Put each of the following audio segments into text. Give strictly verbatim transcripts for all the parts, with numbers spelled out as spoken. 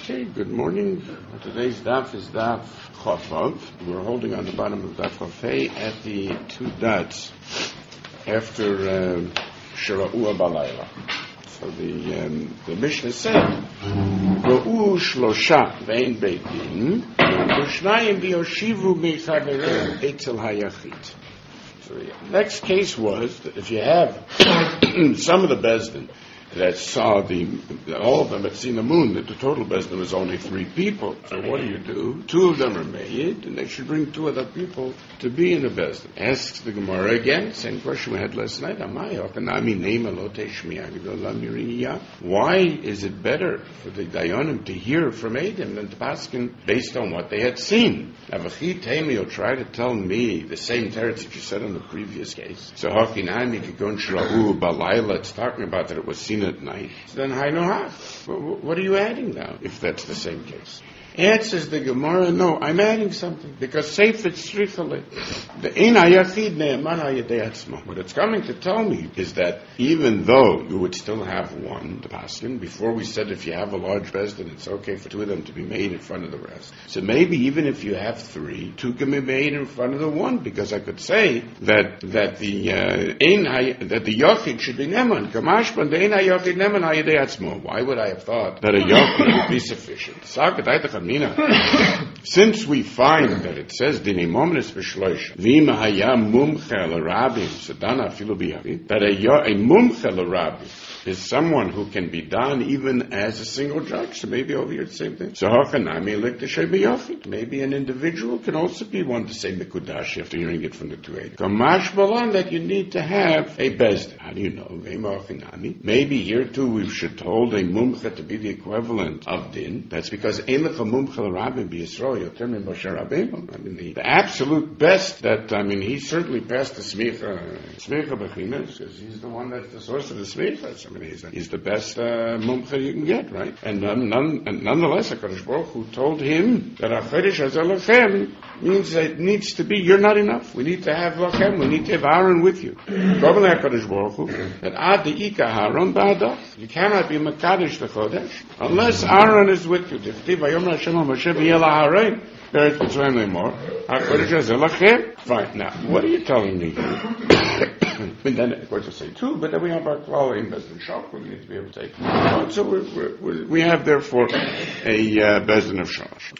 Okay, good morning. Today's daf is daf Chofav. We're holding on the bottom of daf Chofei at the two dots after Shira'ua Balayla. So the um, the Mishnah said, Ra'u shlosha ve'en beit din, v'shnayim v'yoshivu mechavereim etzel hayachit. So the next case was that if you have some of the Bezdin that saw the, all of them had seen the moon, that the total Bezdin was only three people. So what do you do? Two of them are made, and they should bring two other people to be in the Bezdin. Asks the Gemara again, same question we had last night. Why is it better for the Dayanim to hear from Eidim than to paskin based on what they had seen? Avachi Temi will try to tell me the same teretz that you said on the previous case. So Hakinami Kikun Shira'u Balayla, it's talking about that it was seen at night. Then Hainu what are you adding now, if that's the same case? Answers the Gemara, no, I'm adding something, because Seifet Strichale, the Ein HaYachid Ne'eman HaYedei Atzmo. What it's coming to tell me is that even though you would still have one, the Paskin, before we said if you have a large Bezdin, it's okay for two of them to be made in front of the rest. So maybe even if you have three, two can be made in front of the one, because I could say that that the uh, Ein that the Yachid should be Ne'eman. Kamashban, the Ein HaYachid Ne'eman HaYedei Atzmo. Why would I have thought that a Yachid would be sufficient? Since we find that it says Dinei Momnes B'Shloisha V'ima Haya Mumche L'Rabim Sedana Afilu B'Yavi, that a, a Mumche L'Rabim is someone who can be done even as a single judge. So maybe over here the same thing. So Hachanami Lik T'Shei B'Yachid. Maybe an individual can also be one to say Mekudash after hearing it from the two eighty. Kamash Balan, that you need to have a Bezdin. How do you know? Maybe here too we should hold a Mumche to be the equivalent of Din. That's because Eilach Mumche L'Rabim B'Yisrael Yoter Min Moshe Rabbeinu. I mean the, the absolute best that I mean he certainly passed the Smicha Smicha B'Chinas because he's the one that's the source of the Smicha. I mean, he's, he's the best uh, mumcha you can get, right? And, none, none, and nonetheless, HaKadosh Baruch Hu told him that HaChedesh Hazeh Lachem means that it needs to be, you're not enough. We need to have Lachem, we need to have Aaron with you. Governor HaKadosh Baruch Hu, that Ad De'ika Aaron Ba'adach, you cannot be Mekadesh the Chodesh unless Aaron is with you. Tiftiv Vayom Hashem HaMoshe V'yela Haarein, Be'eretz Mitzrayim Le'mor, HaChedesh Hazeh Lachem. Fine, now, what are you telling me here? And then, of course, I say two, but then we have our klal in Bezdin Shach, we need to be able to take. So we're, we're, we have, therefore, a uh, Bezdin of Shach.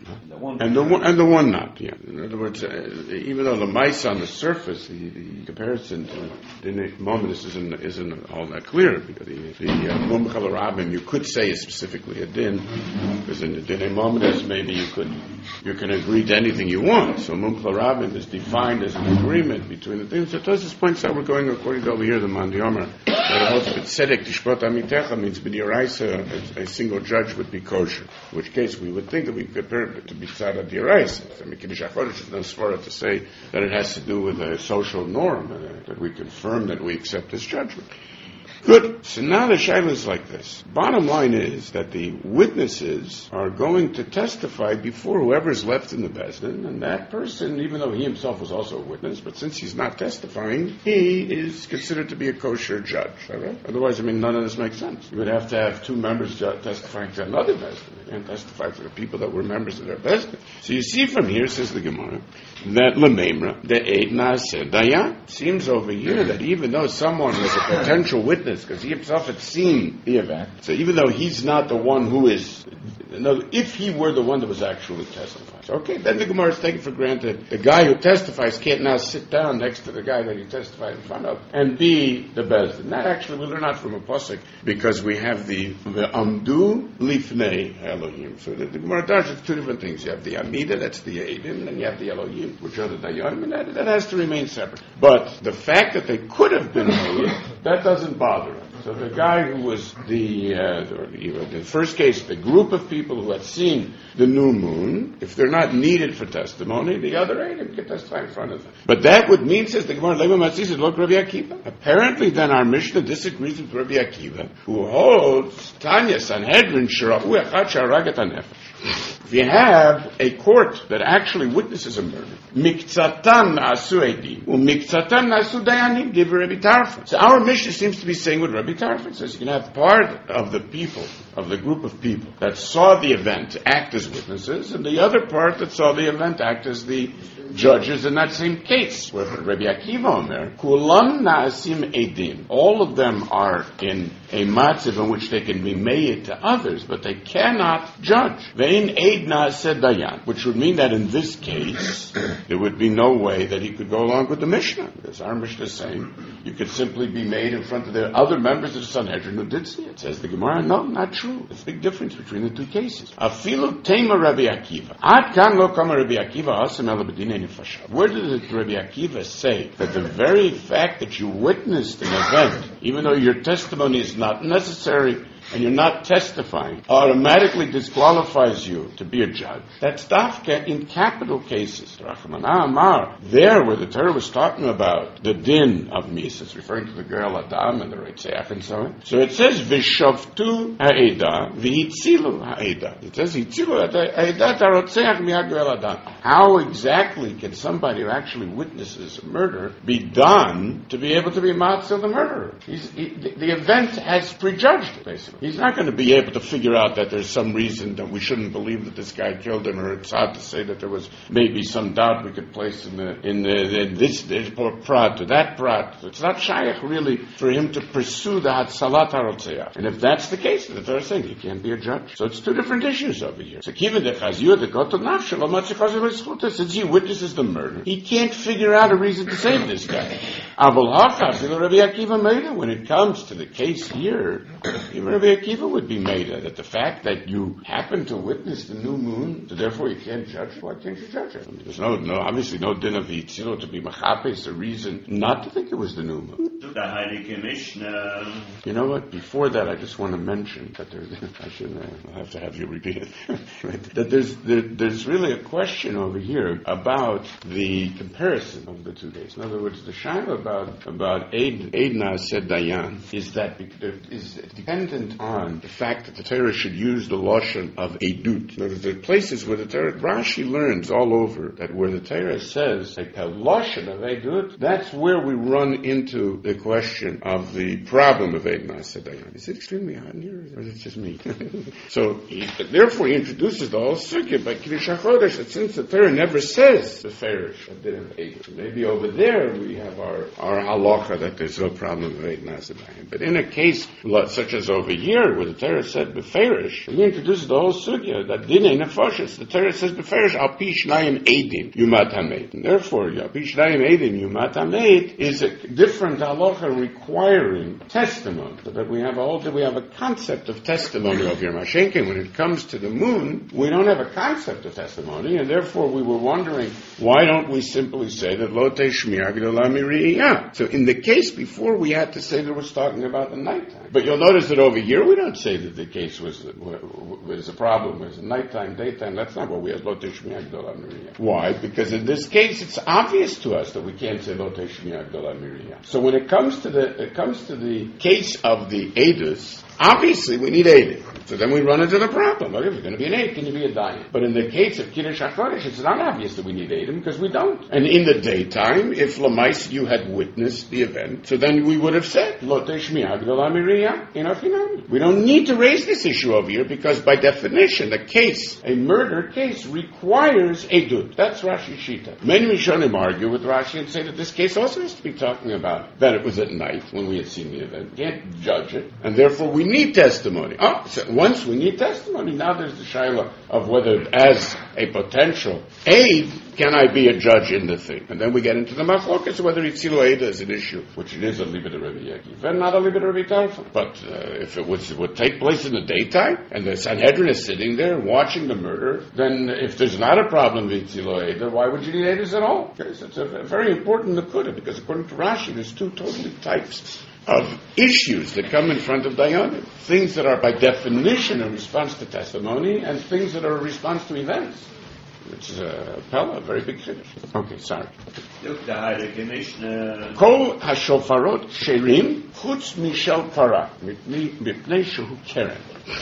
And the one, and the one not, yeah. In other words, uh, even though the mice on the surface, the, the comparison to Dinei Momnes isn't, isn't all that clear, because the, the uh, Mumche L'Rabim, you could say is specifically a din, because in the Dinei Momnes, maybe you could, you can agree to anything you want. So Mumche L'Rabim is defined as an agreement between the things. So Tosfos points out we're going according to over here, the Mandi Omer, that also Tzedek Tishpot Amitecha means b'diraisa, a single judge would be kosher. In which case we would think that we compare it to be tzad diraisa. I mean, Kiddush HaChodesh is no svara to say that it has to do with a social norm, uh, that we confirm that we accept this judgment. Good. So now the shaila is like this. Bottom line is that the witnesses are going to testify before whoever's left in the Bezdin, and that person, even though he himself was also a witness, but since he's not testifying, he is considered to be a kosher judge. Right? Otherwise, I mean, none of this makes sense. You would have to have two members testifying to another Bezdin. They can't testify to the people that were members of their Bezdin. So you see from here, says the Gemara, that Lememra, the Eid Naaseh Dayan, seems over here that even though someone was a potential witness, because he himself had seen the event. So even though he's not the one who is, no, if he were the one that was actually testifying, so okay, then the Gemara is taken for granted. The guy who testifies can't now sit down next to the guy that he testified in front of and be the Bezdin. That actually we learn out from a pasuk because we have the the Amdu Lifnei Elohim. So the, the Gemara does it's two different things. You have the Amida, that's the Eidim, and you have the Elohim, which are the Dayanim, and that, that has to remain separate. But the fact that they could have been made, that doesn't bother. So the guy who was the, uh, the, the first case, the group of people who had seen the new moon, if they're not needed for testimony, the other eight can testify in front of them. But that would mean, says the Gemara, look, Rabbi Akiva. Apparently then our Mishnah disagrees with Rabbi Akiva, who holds Tanya Sanhedrin Shira'u Echad Sharagat HaNefesh. We have a court that actually witnesses a murder. Miktsatan na'asu edim, u'miktsatan na'asu dayanim, give Rabbi Tarfon. So our Mishnah seems to be saying what Rabbi Tarfon says. You can have part of the people, of the group of people that saw the event act as witnesses, and the other part that saw the event act as the judges in that same case. Where Rabbi Akiva Omer, kulam na'asim edim, all of them are in a matziv in which they can be made to others, but they cannot judge. Ve'in eid na'aseh dayan, which would mean that in this case, there would be no way that he could go along with the Mishnah. Because our Mishnah is saying, you could simply be made in front of the other members of the Sanhedrin who did see it. Says the Gemara, no, not true. There's a big difference between the two cases. Afilu tema Rabbi Akiva. Ad kan lo kama Rabbi Akiva asem ela b'dinei nefashah. Where did Rabbi Akiva say that the very fact that you witnessed an event, even though your testimony is not necessary, and you're not testifying, automatically disqualifies you to be a judge? That's dafka in capital cases. Rachmana Amar, there where the Torah was talking about the din of Mises, referring to the girl Adam and the Reitzeach and so on. So it says, Vishavtu ha'eda, v'hitzilu ha'eda. It says, Hitzilu ha'eda tarotzeach mi'ad girl Adam. How exactly can somebody who actually witnesses a murder be done to be able to be matzah the murderer? He's, he, the, the event has prejudged it, basically. He's not going to be able to figure out that there's some reason that we shouldn't believe that this guy killed him, or it's hard to say that there was maybe some doubt we could place in the in, the, in this, this prat or that prat. It's not shaykh really for him to pursue the hatzalat harotzeach. And if that's the case, the Torah is saying he can't be a judge. So it's two different issues over here. So kiva de chaziyah de koto nafshel amatzikazil eschuta, since he witnesses the murder, he can't figure out a reason to save this guy. Avol hachas Rabbi Akiva made. When it comes to the case here, even Rabbi Akiva would be made that the fact that you happen to witness the new moon, so therefore you can't judge it. Why can't you judge it? I mean, there's no, no, obviously no din of Yitzilo to be machapes, a reason not to think it was the new moon. You know what? Before that, I just want to mention that there's, I shouldn't, I'll have to have you repeat it, right? That there's, there, there's really a question over here about the comparison of the two days. In other words, the shaila about, about Eid, Eid Na'aseh Dayan is that, is dependent on the fact that the Torah should use the lashon of edut. In other words, there are places where the Torah, Rashi learns all over that where the Torah says like a lashon of edut, that's where we run into the question of the problem of Eid Na'aseh Dayan. Is it extremely hot in here, or is it just me? So he, therefore, he introduces the whole sugya by Kiddush HaChodesh that since the Torah never says the farish of din of edut, maybe over there we have our our halacha that there's no problem of Eid Na'aseh Dayan. But in a case such as over here, where the Torah said beferish, he introduces the whole sugya that dinei nefashos. The Torah says beferish al pi shnayim edim yumat hamed, and therefore al pi shnayim edim yumat hamed is a different halacha requiring testimony. So that we have a whole, we have a concept of testimony over here. Mashenkin, when it comes to the moon, we don't have a concept of testimony, and therefore we were wondering why don't we simply say that lo teishmi'ah g'dolah miriyah. So in the case before, we had to say that we're talking about the nighttime. But you'll notice that over here we don't say that the case was was a problem. It was nighttime, daytime. That's not what we have. Lo teishmi'ah g'dolah miriyah. Why? Because in this case, it's obvious to us that we can't say lo teishmi'ah g'dolah miriyah. So when it comes to the it comes to the case of the edus, obviously we need edus. So then we run into the problem. Like, if you're going to be an aid, can you be a dayan? But in the case of Kiddush HaChodesh, it's not obvious that we need edim because we don't. And in the daytime, if Lamais you had witnessed the event, so then we would have said lo teishmi'ah g'dolah miriyah in Afinami. We don't need to raise this issue over here because by definition, a case, a murder case, requires edut. That's Rashi Shita. Many Rishonim argue with Rashi and say that this case also has to be talking about that it was at night when we had seen the event. We can't judge it, and therefore we need testimony. Oh, so once we need testimony, now there's the shaila of whether, as a potential aid, can I be a judge in the thing? And then we get into the machlokas whether Yitzilo Eida is an issue, which it is a libid of Rabbi Akiva, and not a libid of Rabbi Tarfon. But uh, if it, was, it would take place in the daytime, and the Sanhedrin is sitting there watching the murder, then if there's not a problem with Yitzilo Eida, why would you need Eidas at all? Okay, so it's a, a very important nakuda, because according to Rashi, there's two totally types of issues that come in front of Dayanim. Things that are by definition a response to testimony, and things that are a response to events. Which is a pella, a very big finish. Okay, sorry. Kol hashofarot sherim chutz mishel para mipnei shehu keren.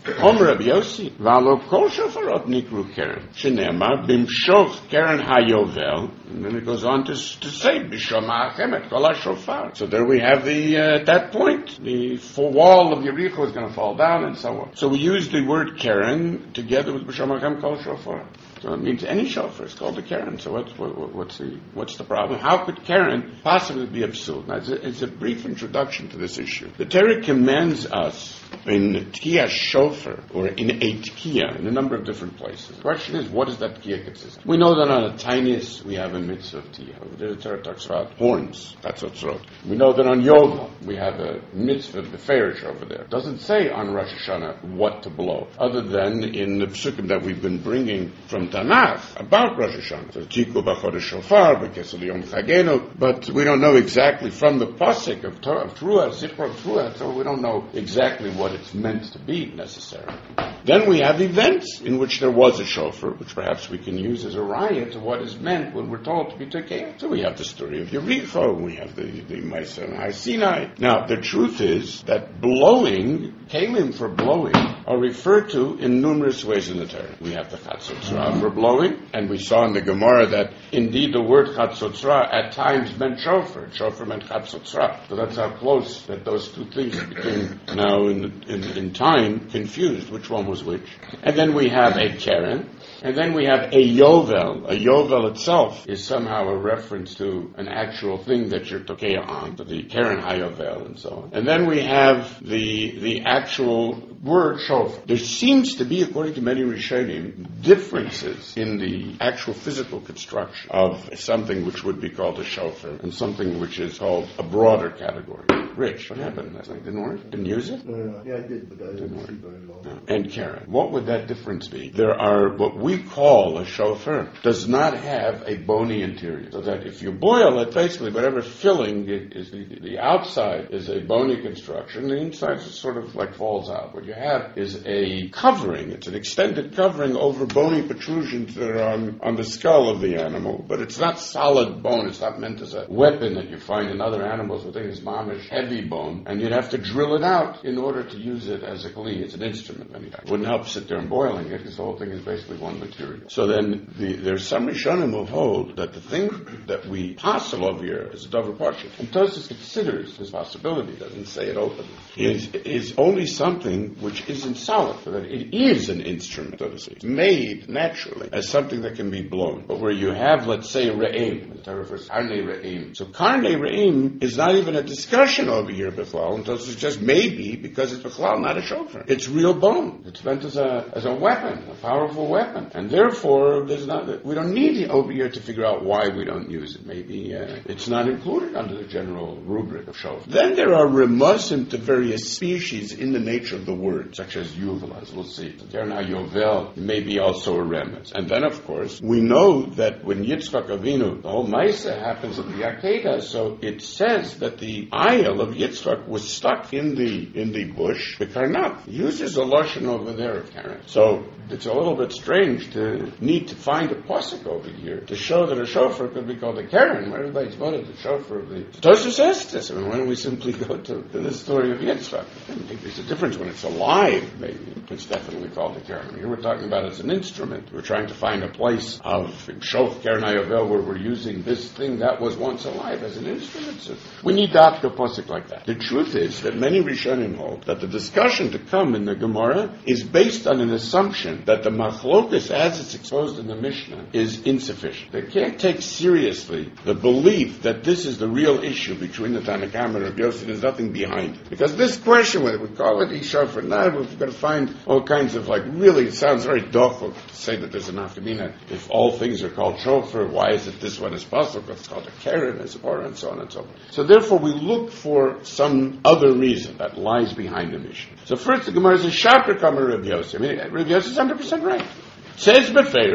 Omer Rabbi Yossi, V'alo kol shofarot nikru keren, shene'emar bimshoch keren hayovel, and then it goes on to, to say, B'shom ha'achem et kol ha'shofar. So there we have the, uh, at that point, the full wall of Yericho is going to fall down and so on. So we use the word keren together with B'shom ha'achem kol shofar. So it means any shofar is called a keren. So what's, what, what's the what's the problem? How could keren possibly be absurd? Now, it's a, it's a brief introduction to this issue. The Torah commands us in Tkiyah shofar, or in a Tkiyah, in a number of different places. The question is, what does that Tkiyah consist of? We know that on a tiniest we have a mitzvah of Tkiyah. The Torah talks about horns. That's what's wrote. We know that on Yovel we have a mitzvah of the Ferish over there. It doesn't say on Rosh Hashanah what to blow, other than in the psukim that we've been bringing from Tanakh about Rosh Hashanah. So Tiku b'chodesh shofar, b'kesel yom chagenu, but we don't know exactly from the pasuk of Torah, of Truah, Zipra of Truah, so we don't know exactly what it's meant to be necessarily. Then we have events in which there was a shofar, which perhaps we can use as a raya to what is meant when we're told to be Tekeh. So we have the story of Yericho, we have the, the Maaseh on Har Sinai. Now, the truth is that blowing, kelim for blowing, are referred to in numerous ways in the Torah. We have the Chatzotzra for blowing, and we saw in the Gemara that indeed the word Chatzotzra at times meant shofar. Shofar meant Chatzotzra. So that's how close that those two things became now in, in, in time confused, which one was which. And then we have a keren, and then we have a yovel. A yovel itself is somehow a reference to an actual thing that you're tokeya on, to the keren hayovel and so on. And then we have the the actual word shofar. There seems to be, according to many Rishonim, differences in the actual physical construction of something which would be called a shofar and something which is called a broader category. Rich, what happened? That thing didn't work? Didn't use it? No, no, yeah, I did, but I didn't, didn't see very long. No. And keren. What would that difference be? There are what we call a shofar does not have a bony interior, so that if you boil it, basically whatever filling is the, the outside is a bony construction, the inside sort of like falls out. What you have is a covering. It's an extended covering over bony protrusions that are on, on the skull of the animal, but it's not solid bone. It's not meant as a weapon that you find in other animals where they use mamish heavy bone, and you'd have to drill it out in order to use it as a kli. It's an instrument. It wouldn't help sit there and boiling it, because the whole thing is basically one material. So then the, there's some Rishonim who hold that the thing that we passel over here is a davar pashut, and Tosfos considers this possibility, doesn't say it openly, is is only something which isn't solid, so that it is an instrument, so to speak, made naturally as something that can be blown. But where you have, let's say, re'im, the Torah refers to karnei re'im. So karnei re'im is not even a discussion over here, Bechlal, and Tosfos just maybe because it's Bechlal, not a shofar. It's real bone. It's meant as a as a weapon, a powerful weapon, and therefore there's not. We don't need it over here to figure out why we don't use it. Maybe uh, it's not included under the general rubric of shofar. Then there are remusim to various species in the nature of the word, such as yuvel, as we'll see. There now yovel may be also a remez. And then, of course, we know that when Yitzchak Avinu, the whole Maaseh happens at the Akedah, so it says that the ayil of Yitzchak was stuck in the in the bush. The karnat uses a lashon over there of keren. So it's a little bit strange to need to find a pasuk over here to show that a shofar could be called a keren. Where everybody's voted the shofar of the Tosfos asks this. I mean, why don't we simply go to, to the story of Yitzchak? I think there's a difference when it's alive. Maybe it's definitely called a keren. Here we're talking about it as an instrument. We're trying to find a place of shof keren hayovel where we're using this thing that was once alive as an instrument. So we need to adopt a pasuk like that. The truth is that many Rishonim hold that the discussion to come in the Gemara is based on an assumption that the machlokas, as it's exposed in the Mishnah, is insufficient. They can't take seriously the belief that this is the real issue between the Tanna Kamma and Rabbi Yossi. There's nothing behind it. Because this question, whether we call it Ishar or not, we've got to find all kinds of, like, really, it sounds very dochel to say that there's an afkamina. If all things are called shofar, why is it this one is possible? Because it's called a keren, as a parah, and so on and so forth. So therefore, we look for some other reason that lies behind the Mishnah. So first, the Gemara says, Shaper Kamma Rabbi Yossi. I mean, Rabbi Yossi is one hundred percent right. It says Beferish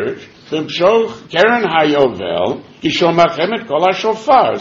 B'mshoch Keren HaYovel, Yishomachem et Kol HaShofar.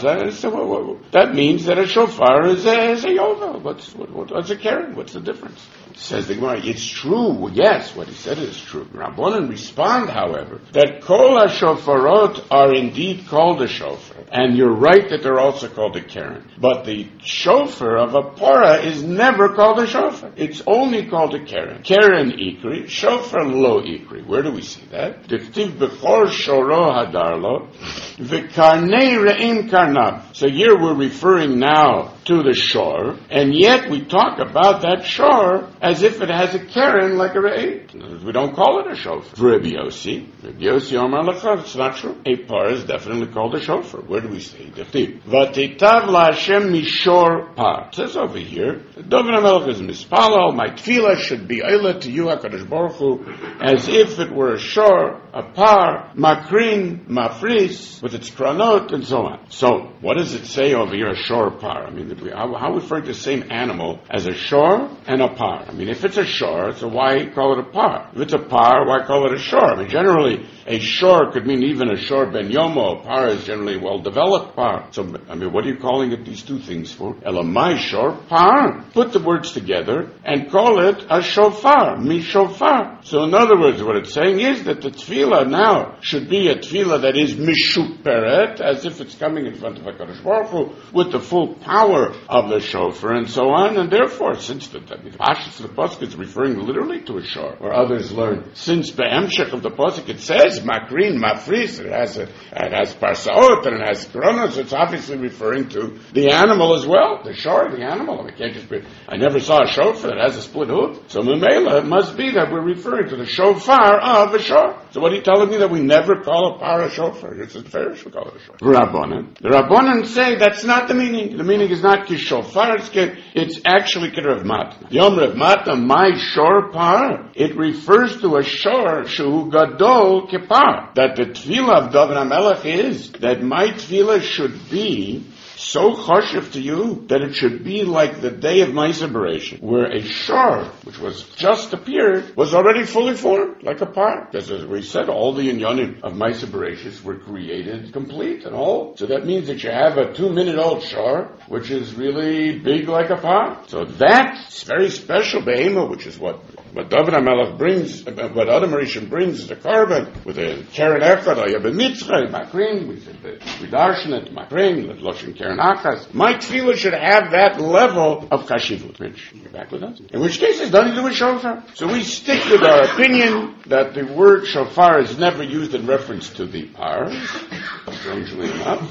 That means that a shofar is a, is a yovel. What's, what, what's a Keren? What's the difference? Says the Gemara, it's true. Yes, what he said is true. Rabbanan respond, however, that Kol HaShofarot are indeed called a shofar. And you're right that they're also called a Keren. But the shofar of a parah is never called a shofar. It's only called a Keren. Keren Ikri, shofar lo Ikri. Where do we see that? Diktiv bechor shoro hadarlo, v'karnei re'im karnav. So here we're referring now to the shore, and yet we talk about that shore as if it has a Keren like a re'im. We don't call it a shofar. Rabbi Yossi, Rabbi Yossi Omar Lachar, it's not true. A parah is definitely called a shofar. Where do we say? Diktiv. V'titav la'Hashem mishor par. It says over here, David HaMelech is mispalal, my tefillah should be eila to you, HaKadosh Baruch Hu, as if it were a shore, a par, makrin, mafris, with its kranot, and so on. So, what does it say over here, a shore par? I mean, how, how are we referring to the same animal as a shore and a par? I mean, if it's a shore, so why call it a par? If it's a par, why call it a shore? I mean, generally, a shore could mean even a shore ben yomo. A par is generally a well-developed par. So, I mean, what are you calling it these two things for? Elamai shore, par. Put the words together and call it a shofar, mi shofar. So in other words, what it's saying is that the tefillah now should be a tefillah that is mishuperet, as if it's coming in front of HaKadosh Baruch Hu, with the full power of the shofar and so on, and therefore, since the Pashas of the Pasuk is referring literally to a shore, or others learn, since the Emshech of the Pasuk it says, makrin, mafris, it has a, it has parsaot, and it has kronos, it's obviously referring to the animal as well, the shore, the animal. I mean, can't just be, I never saw a shofar that has a split hoof, so Memela, it must be that we're referring to the shofar of a shore. So what are you telling me that we never call a par a shofar? It's a fair, we call it a shofar. Rabbanan. The Rabbanan say that's not the meaning. The meaning is not kishofar, it's, it's actually Rav Matna. Yom Rav Matna, my shore par, it refers to a shore, shu gadol kipar. That the tefillah of David HaMelech is that my tefillah should be so choshev to you that it should be like the day of Ma'aseh Bereishis, where a shore, which was just appeared, was already fully formed, like a par. Because as we said, all the inyanim of Ma'aseh Bereishis were created complete and all. So that means that you have a two-minute-old shore, which is really big like a par. So that's very special behema, which is what, what David HaMelech brings, what Adam Rishon brings as a carbon, with a Keren Echad, or Yabin Mitzchay, Makrin, we said that we darshan it, Makrin, Loshin Keren Achas. My tefillah should have that level of chashivut. Rich, you're back with us? In which case, it's nothing to do with shofar. So we stick with our opinion that the word shofar is never used in reference to the par, strangely enough.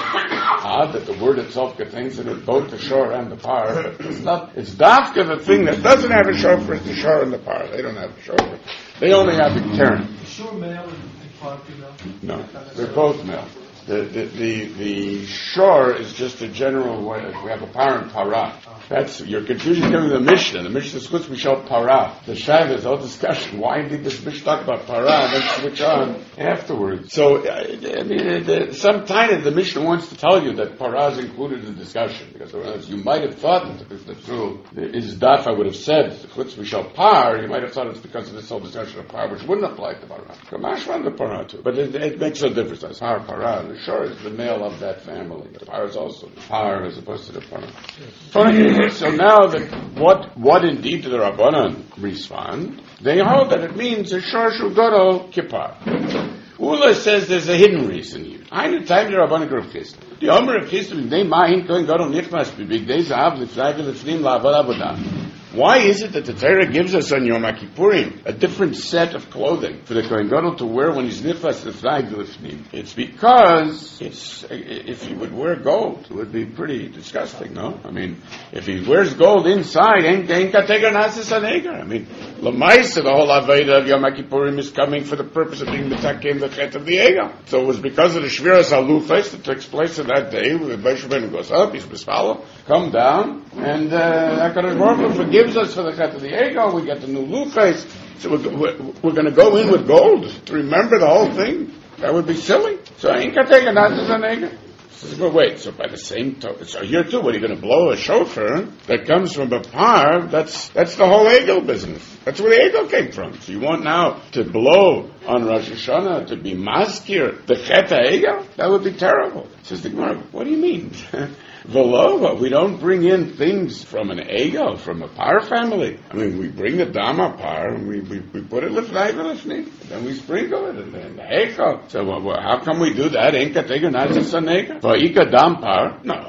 Odd that the word itself contains in it both the shore and the par, but it's not, it's dafka the thing that doesn't have a shofar is the shore and the par. They don't have a shofar. They only have the Keren. The shore male and par female? No, they're both male. The, the, the, the shore is just a general way. We have a par and para. That's, your confusion coming to the Mishnah. The Mishnah is chutz mishal para. The Shaila is all discussion. Why did this Mishnah talk about para and then switch on afterwards? So, I mean, the, some time the Mishnah wants to tell you that para is included in the discussion. Because otherwise you might have thought that if the true is daf, I would have said chutz mishal par, you might have thought it's because of this whole discussion of par, which wouldn't apply to para. Kamashman the para too. But it, it makes no difference. As par, para. The shore is the male of that family. The par is also the par as opposed to the para. So now, the, what what indeed do the Rabbanan respond? They hold that it means a shor shu gadol kippar. Ula says there's a hidden reason here. I know time the Rabbanan Rav Chisda. The Omer of Chisda, they mahin kohen gadol nichnas b'big days zahav l'fnai v'l'fnim la'avad avodah. Why is it that the Torah gives us on Yom Kippurim a different set of clothing for the Kohen Gadol to wear when he's nifas l'fnai v'l'fnim? It's because it's, if he would wear gold, it would be pretty disgusting, no? I mean, if he wears gold inside, ain't kategar nasis anegar. I mean, l'maisa, the whole Aveda of Yom Kippurim is coming for the purpose of being mitakem the chet of the egel. So it was because of the shviras halufes that takes place on that day, where the Beish Rabbeinu goes up, he's misfallah, come down, and uh, HaKadosh Baruch Hu forgives us for the chet of the ego. We get the new lufes. So we're, we're, we're going to go in with gold to remember the whole thing. That would be silly. So ain't kategar nasis anegar. Says, but wait, so by the same token, so here too, what are you going to blow a shofar that comes from a par? That's that's the whole egel business. That's where the egel came from. So you want now to blow on Rosh Hashanah to be maskir the chet egel? That would be terrible. Says the Gemara, what do you mean? Velova, we don't bring in things from an egel, from a par family. I mean, we bring the dama par and we, we, we put it lifnei v'lifnei, then we sprinkle it in the hekel. So well, well, how can we do that? Ain't katega nazis anega? Va'ika dam par? No.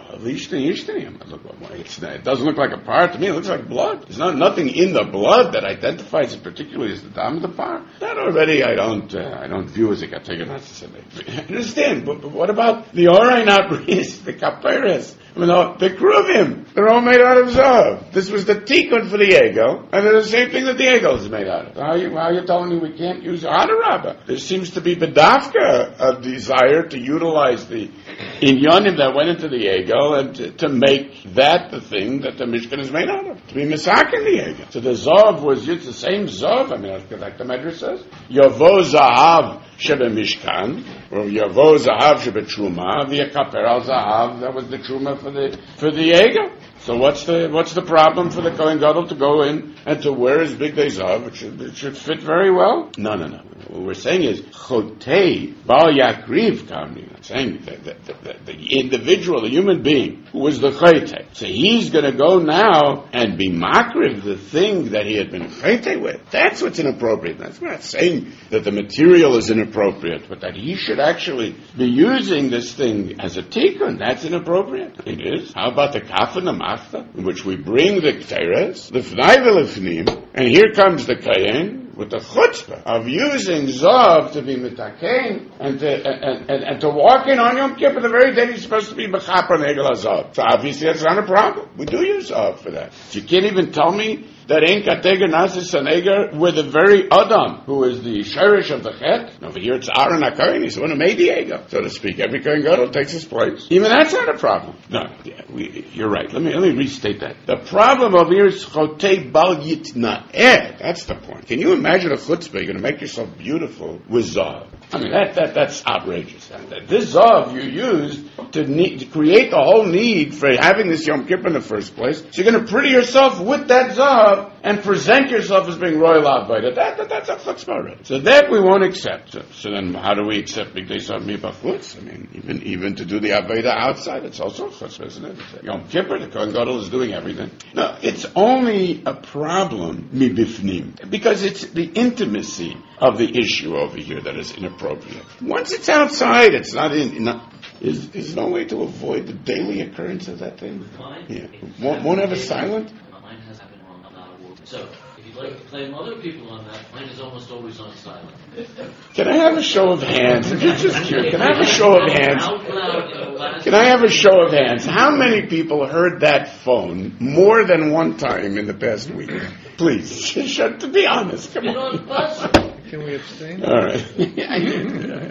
It doesn't look like a par to me. It looks like blood. There's not nothing in the blood that identifies it particularly as the dam of the par. That already I don't uh, I don't view as a katega nazis anega. I understand, but, but what about the oray nabris, the kaperes? I mean, the kruvim, they're all made out of zav. This was the tikkun for the egel, and they're the same thing that the egel is made out of. How are you, how are you telling me we can't use Adarabba? There seems to be bedafka, a desire to utilize the inyanim that went into the egel and to, to make that the thing that the Mishkan is made out of. To be misakin the egel. So the zav was used, the same zav, I mean, like the Medrash says, Yavo zahav shebe mishkan, or Yavo zahav shebe truma, via kaper al zahav, that was the truma for the for the egel. So what's the what's the problem for the Kohen Gadol to go in and to wear his big day zav? It should it should fit very well. No, no, no. What we're saying is chotei bal yakriv kamni. I'm saying that the, the, the, the individual, the human being who was the chotei. So he's going to go now and be makriv the thing that he had been chotei with. That's what's inappropriate. That's not saying that the material is inappropriate, but that he should actually be using this thing as a tikkun. That's inappropriate. It is. How about the kaf and the mafta, in which we bring the kteres, the fnai v'lefnim, and here comes the kayin with the chutzpah of using zav to be mitakein and to and, and, and to walk in on Yom Kippur the very day he's supposed to be mechaper negel zav. So obviously that's not a problem. We do use zav for that. So you can't even tell me that ain't katega nazis aneger with the very Adam who is the sherish of the chet. Over here it's Aaron HaKohen. He's the one who made the egel, so to speak. Every Kohen Gadol takes his place. Even that's not a problem. No, yeah, we, you're right. Let me let me restate that. The problem over here is chotei bal yitna'eh. That's the point. Can you imagine a chutzpah? You're going to make yourself beautiful with zav. I mean, that, that that's outrageous. This zav you used to, need, to create the whole need for having this Yom Kippur in the first place. So you're going to pretty yourself with that zav and present yourself as being royal outbiter. That, that that's a chutzpah already. So that we won't accept. So, so then, how do we accept big day zav mi bachutz? I mean, even even to do the outbiter outside, it's also a chutzpah, isn't it? Yom Kippur, the Kohen Gadol is doing everything. No, it's only a problem mi bifnim because it's the intimacy of the issue over here that is inappropriate. Once it's outside, it's not in. Not, is is no way to avoid the daily occurrence of that thing? Mine, Yeah, won't, won't have a silent. Mine has happened wrong. I'm not a word. So if you'd like to claim other people on that, mine is almost always on silent. Can I have a show of hands? If you're just curious, can I have a show of hands? Out loud, you know, last Can I have a show of hands? How many people heard that phone more than one time in the past week? Please, shut to be honest. Come Been on. on bus. Can we abstain? All right. yeah, yeah,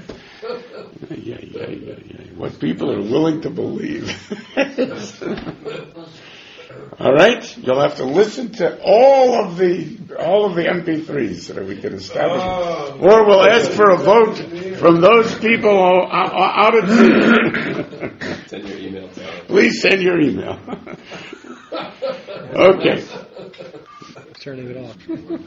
yeah, yeah, yeah. What people are willing to believe. All right, you'll have to listen to all of the all of the M P threes so that we can establish. Oh. Or we'll ask for a vote from those people out of the. Send your email to us. Please send your email. Okay. Turning it off.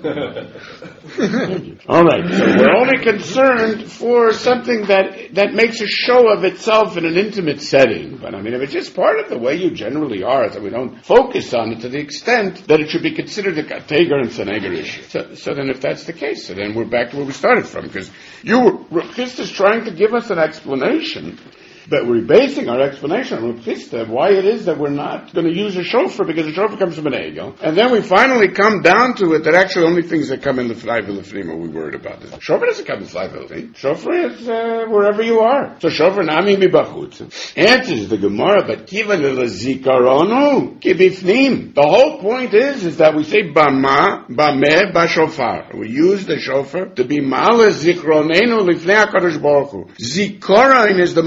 All right, so we're only concerned for something that, that makes a show of itself in an intimate setting. But I mean, if it's just part of the way you generally are, so we don't focus on it to the extent that it should be considered a Teger and Saneger issue. So, so then if that's the case, so then we're back to where we started from, because you were, Chris is trying to give us an explanation. But we're basing our explanation on Rupchista, why it is that we're not going to use a shofar, because the shofar comes from an egel. And then we finally come down to it that actually only things that come in the L'fnai v'Lefnim are we worried about this. Shofar doesn't come in L'fnai v'Lefnim. Shofar is uh, wherever you are. So shofar nami mi bachutz. Answers the Gemara, but kivan l'zikaronu ki bifnim. The whole point is, is that we say bama, bameh, bashofar. We use the shofar to be ma'ale zikronenu l'fnei HaKadosh Baruch Hu. Zikaron is the most inter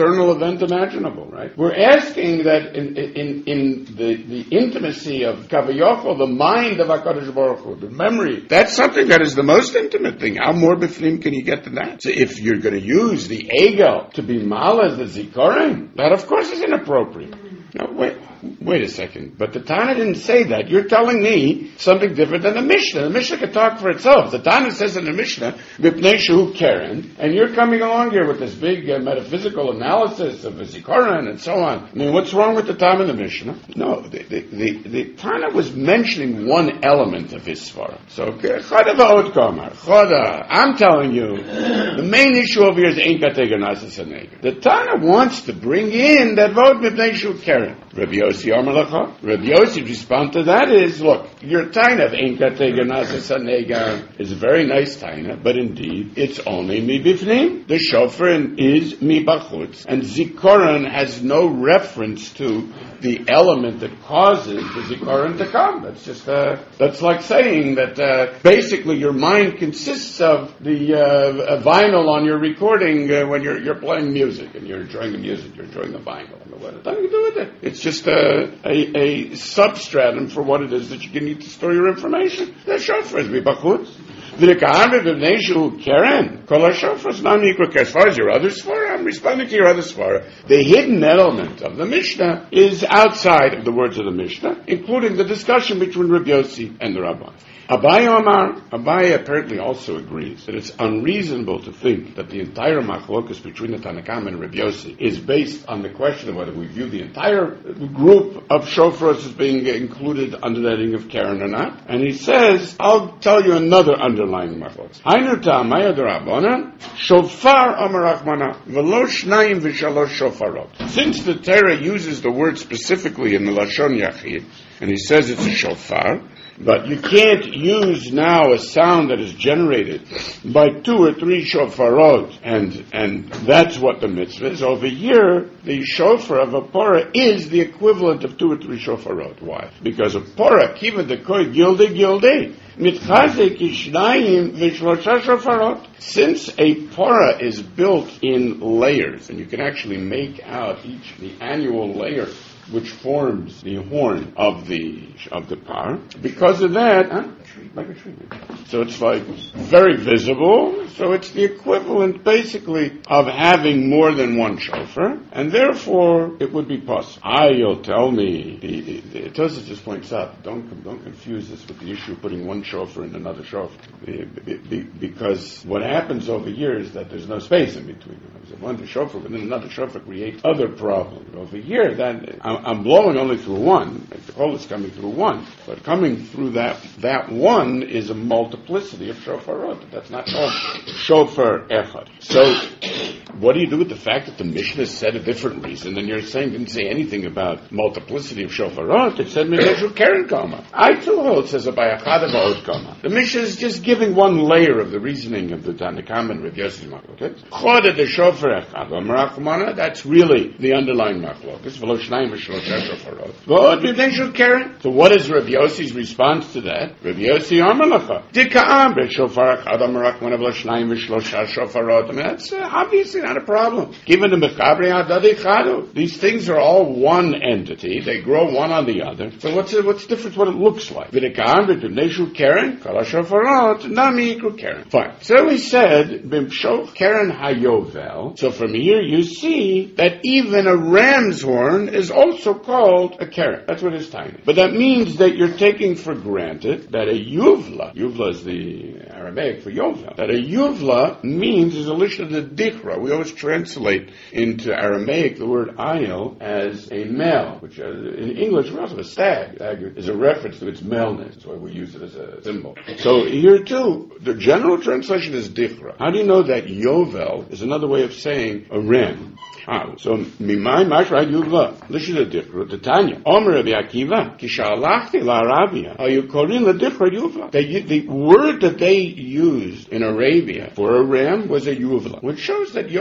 external event imaginable, right? We're asking that in in, in the, the intimacy of Kavayachol, the mind of HaKadosh Baruch Hu, the memory, that's something that is the most intimate thing. How more befnim can you get to that? So if you're going to use the Egel to be Mala, the Zikaron, that of course is inappropriate. No, wait. Wait a second, but the Tana didn't say that. You're telling me something different than the Mishnah. The Mishnah can talk for itself. The Tana says in the Mishnah, Mipnei Shehu Keren, and you're coming along here with this big uh, metaphysical analysis of the Zikaron and so on. I mean, what's wrong with the Tana in the Mishnah? No, the, the, the, the Tana was mentioning one element of his Svara. So, Choda v'od kamar, Choda, I'm telling you, the main issue over here is Ein Kateger Nasas HaNeger. The Tana wants to bring in that v'od Mipnei Shehu Keren. Rabbi Yossi Amar Rabbi Yossi's response to that is, look, your taina of Ein Kateger Nasas HaNeger is a very nice taina, but indeed, it's only mi bifnim. The shofar is mi bachutz, and zikaron has no reference to the element that causes the zikaron to come. That's just, uh, that's like saying that, uh, basically your mind consists of the, uh, vinyl on your recording, uh, when you're, you're playing music, and you're enjoying the music, you're enjoying the vinyl. What has nothing to do with it. It's just a, a, a substratum for what it is that you can need to store your information. The shofar is b'bachutz. V'neka'am v'bnei shehu keren. Kol ha-shofar is not mikro. As far as your other svara, I'm responding to your other svara. The hidden element of the Mishnah is outside of the words of the Mishnah, including the discussion between Rabbi Yossi and the Rabban. Abaye Omar, Abaye apparently also agrees that it's unreasonable to think that the entire machlokus between the Tanna Kamma and Rabbi Yossi is based on the question of whether we view the entire group of shofars as being included under the heading of Keren or not. And he says, I'll tell you another underlying machlokus. Hainu ta'amaya d'Rabbanan, shofar Amar Rachmana, v'lo shnayim v'shalosh shofarot. Since the Torah uses the word specifically in the Lashon Yachid, and he says it's a shofar, but you can't use now a sound that is generated by two or three shofarot, and and that's what the mitzvah is. Over here, the shofar of a porah is the equivalent of two or three shofarot. Why? Because a porah, kiva dekoy gilde gilde, mitchazek ishnayim v'shlosha shofarot. Since a porah is built in layers, and you can actually make out each, the annual layer, which forms the horn of the of the par. Because of that, huh? Like a tree. So it's like very visible. So it's the equivalent, basically, of having more than one shofar, and therefore it would be possible. Ah, you'll tell me. The, the, the Tosfos just points out, don't don't confuse this with the issue of putting one shofar in another shofar, the, the, the, because what happens over here is that there's no space in between them. One shofar within another shofar creates other problems. Over here, that I'm blowing only through one. The whole is coming through one, but coming through that that one is a multiplicity of shofarot. That's not called shofar echad. So, what do you do with the fact that the Mishnah said a different reason, and you're saying didn't say anything about multiplicity of shofarot? It said Mimeshu Keren Kama. I too hold says about Achad Va'od Kama. The Mishnah is just giving one layer of the reasoning of the Tanna Kamma and Rabbi Yossi. Okay, Choda the shofar echad Marachmana. That's really the underlying machlokas. V'lo shnayim v'shlosha shofarot. V'od Mimeshu Keren. So, what is Rabbi Yossi's response to that? Rabbi Yossi Amar Lacha Dika'am b'shofar echad Marachmana v'lo shnayim v'shlosha shofarot. I mean, that's uh, obviously not a problem. Given the Mechabri Adadi Chadu, these things are all one entity. They grow one on the other. So what's the, what's the difference what it looks like? V'dika'am b'tubneshu Keren kol ha-shofarot nami yikru Keren. Fine. So we said b'mshoch Keren hayovel. So from here you see that even a ram's horn is also called a Keren. That's what it's tiny. But that means that you're taking for granted that a yuvla, yuvla is the Aramaic for yovel, that a yuvla means is a list of the dichra. We always translate into Aramaic the word ayil as a male, which uh, in English we also have a stag. Stag is a reference to its maleness. That's why we use it as a symbol. So here too, the general translation is dichra. How do you know that yovel is another way of saying a ram? How? So, mimai mashra yuvla. Listen to the dichra. The Tanya. Omer Rabbi Akiva. Kishalachti la Arabia. Are you calling the dichra yuvla? The, the word that they used in Arabia for a ram was a yuvla, which shows that yovel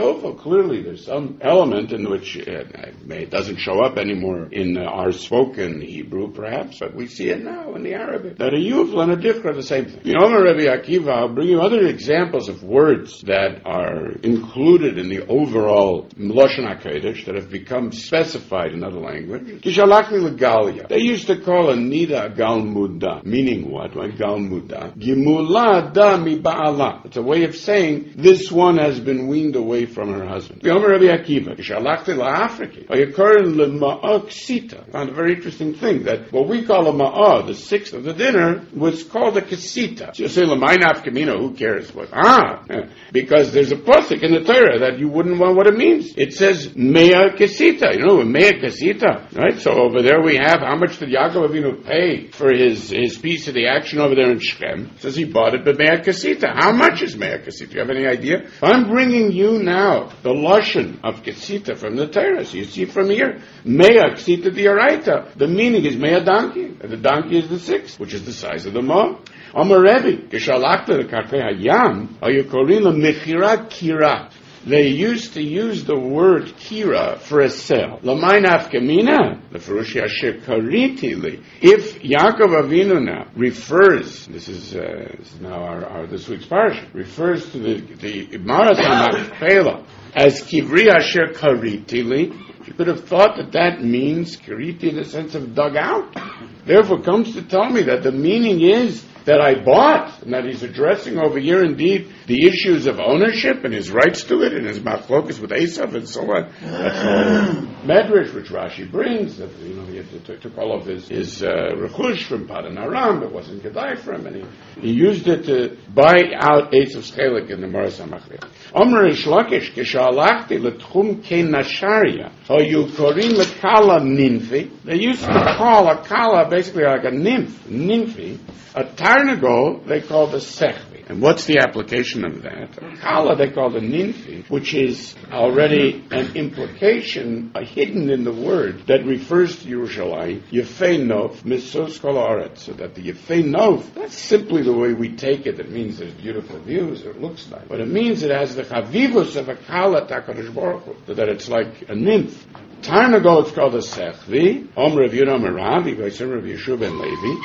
skillful. Clearly, there's some element in which uh, it doesn't show up anymore in uh, our spoken Hebrew, perhaps, but we see it now in the Arabic. That a Yufla and a Dikra are the same thing. You know, Rabbi Akiva, I'll bring you other examples of words that are included in the overall Lashon HaKodesh that have become specified in other language. Kishalachli legalia. They used to call a nida gal muda. Meaning what? Like gal muda. Gimula da mi ba'ala. It's a way of saying this one has been weaned away from her husband. The Omer Rabbi Akiva. Kishalachli la'afriki. Ayakarin le'ma'ak sita. Found a very interesting thing that what we call a ma'ah, the sixth of the dinner, was called a kasita. So you say l'maynaf kamino. Who cares what? Ah, yeah. Because there's a pasuk in the Torah that you wouldn't want what it means. It says mea kasita. You know, mea kasita, right? So over there we have how much did Yaakov Avinu pay for his his piece of the action over there in Shechem? It says he bought it, but mea kasita. How much is mea kasita? Do you have any idea? I'm bringing you now the lashon of kasita from the Torah. So you see from here, mea kasita diaraita. The meaning is mea donkey. And the donkey is the sixth, which is the size of the ma. Amar Rebbe, kishalakta the karkei hayam, ayukorila mechira kira. They used to use the word kira for a sale. L'maynaf kamina, the Ferushi Asher Karitili. If Yaakov Avinu now refers, this is, uh, this is now our, our this week's parasha, refers to the the Maras HaMachpelah as kivri Asher Karitili, you could have thought that that means kiriti in the sense of dug out. Therefore, comes to tell me that the meaning is that I bought, and that he's addressing over here indeed the issues of ownership and his rights to it and his machlokus with Esav and so on. That's all Medrash, which Rashi brings, that, you know, he had to, took all of his, his uh, rechush from Padan Aram, it wasn't Kedai for him, and he, he used it to buy out Esav's chelik in the Maras HaMachpelah. Omer Reish Lakish, kishalachti letchum kein nasharia, hayu korin lekala ninfi. They used to call a kala basically like a nymph, nymphi. A tarnagol they call the sechvi. And what's the application of that? A kala they call the ninfi, which is already an implication uh, hidden in the word that refers to Yerushalayim, Yefei Nov, Misos Kol Haaretz. So that the Yefei Nov, that's simply the way we take it. It means there's beautiful views, or it looks nice. But it means it has the chavivus of a kala HaKadosh Baruch Hu, so that it's like a nymph. Tarnagol, it's called a sechvi. Om Rav Yehuda Amar Rav, Yivayser Rav Yeshua ben Levi.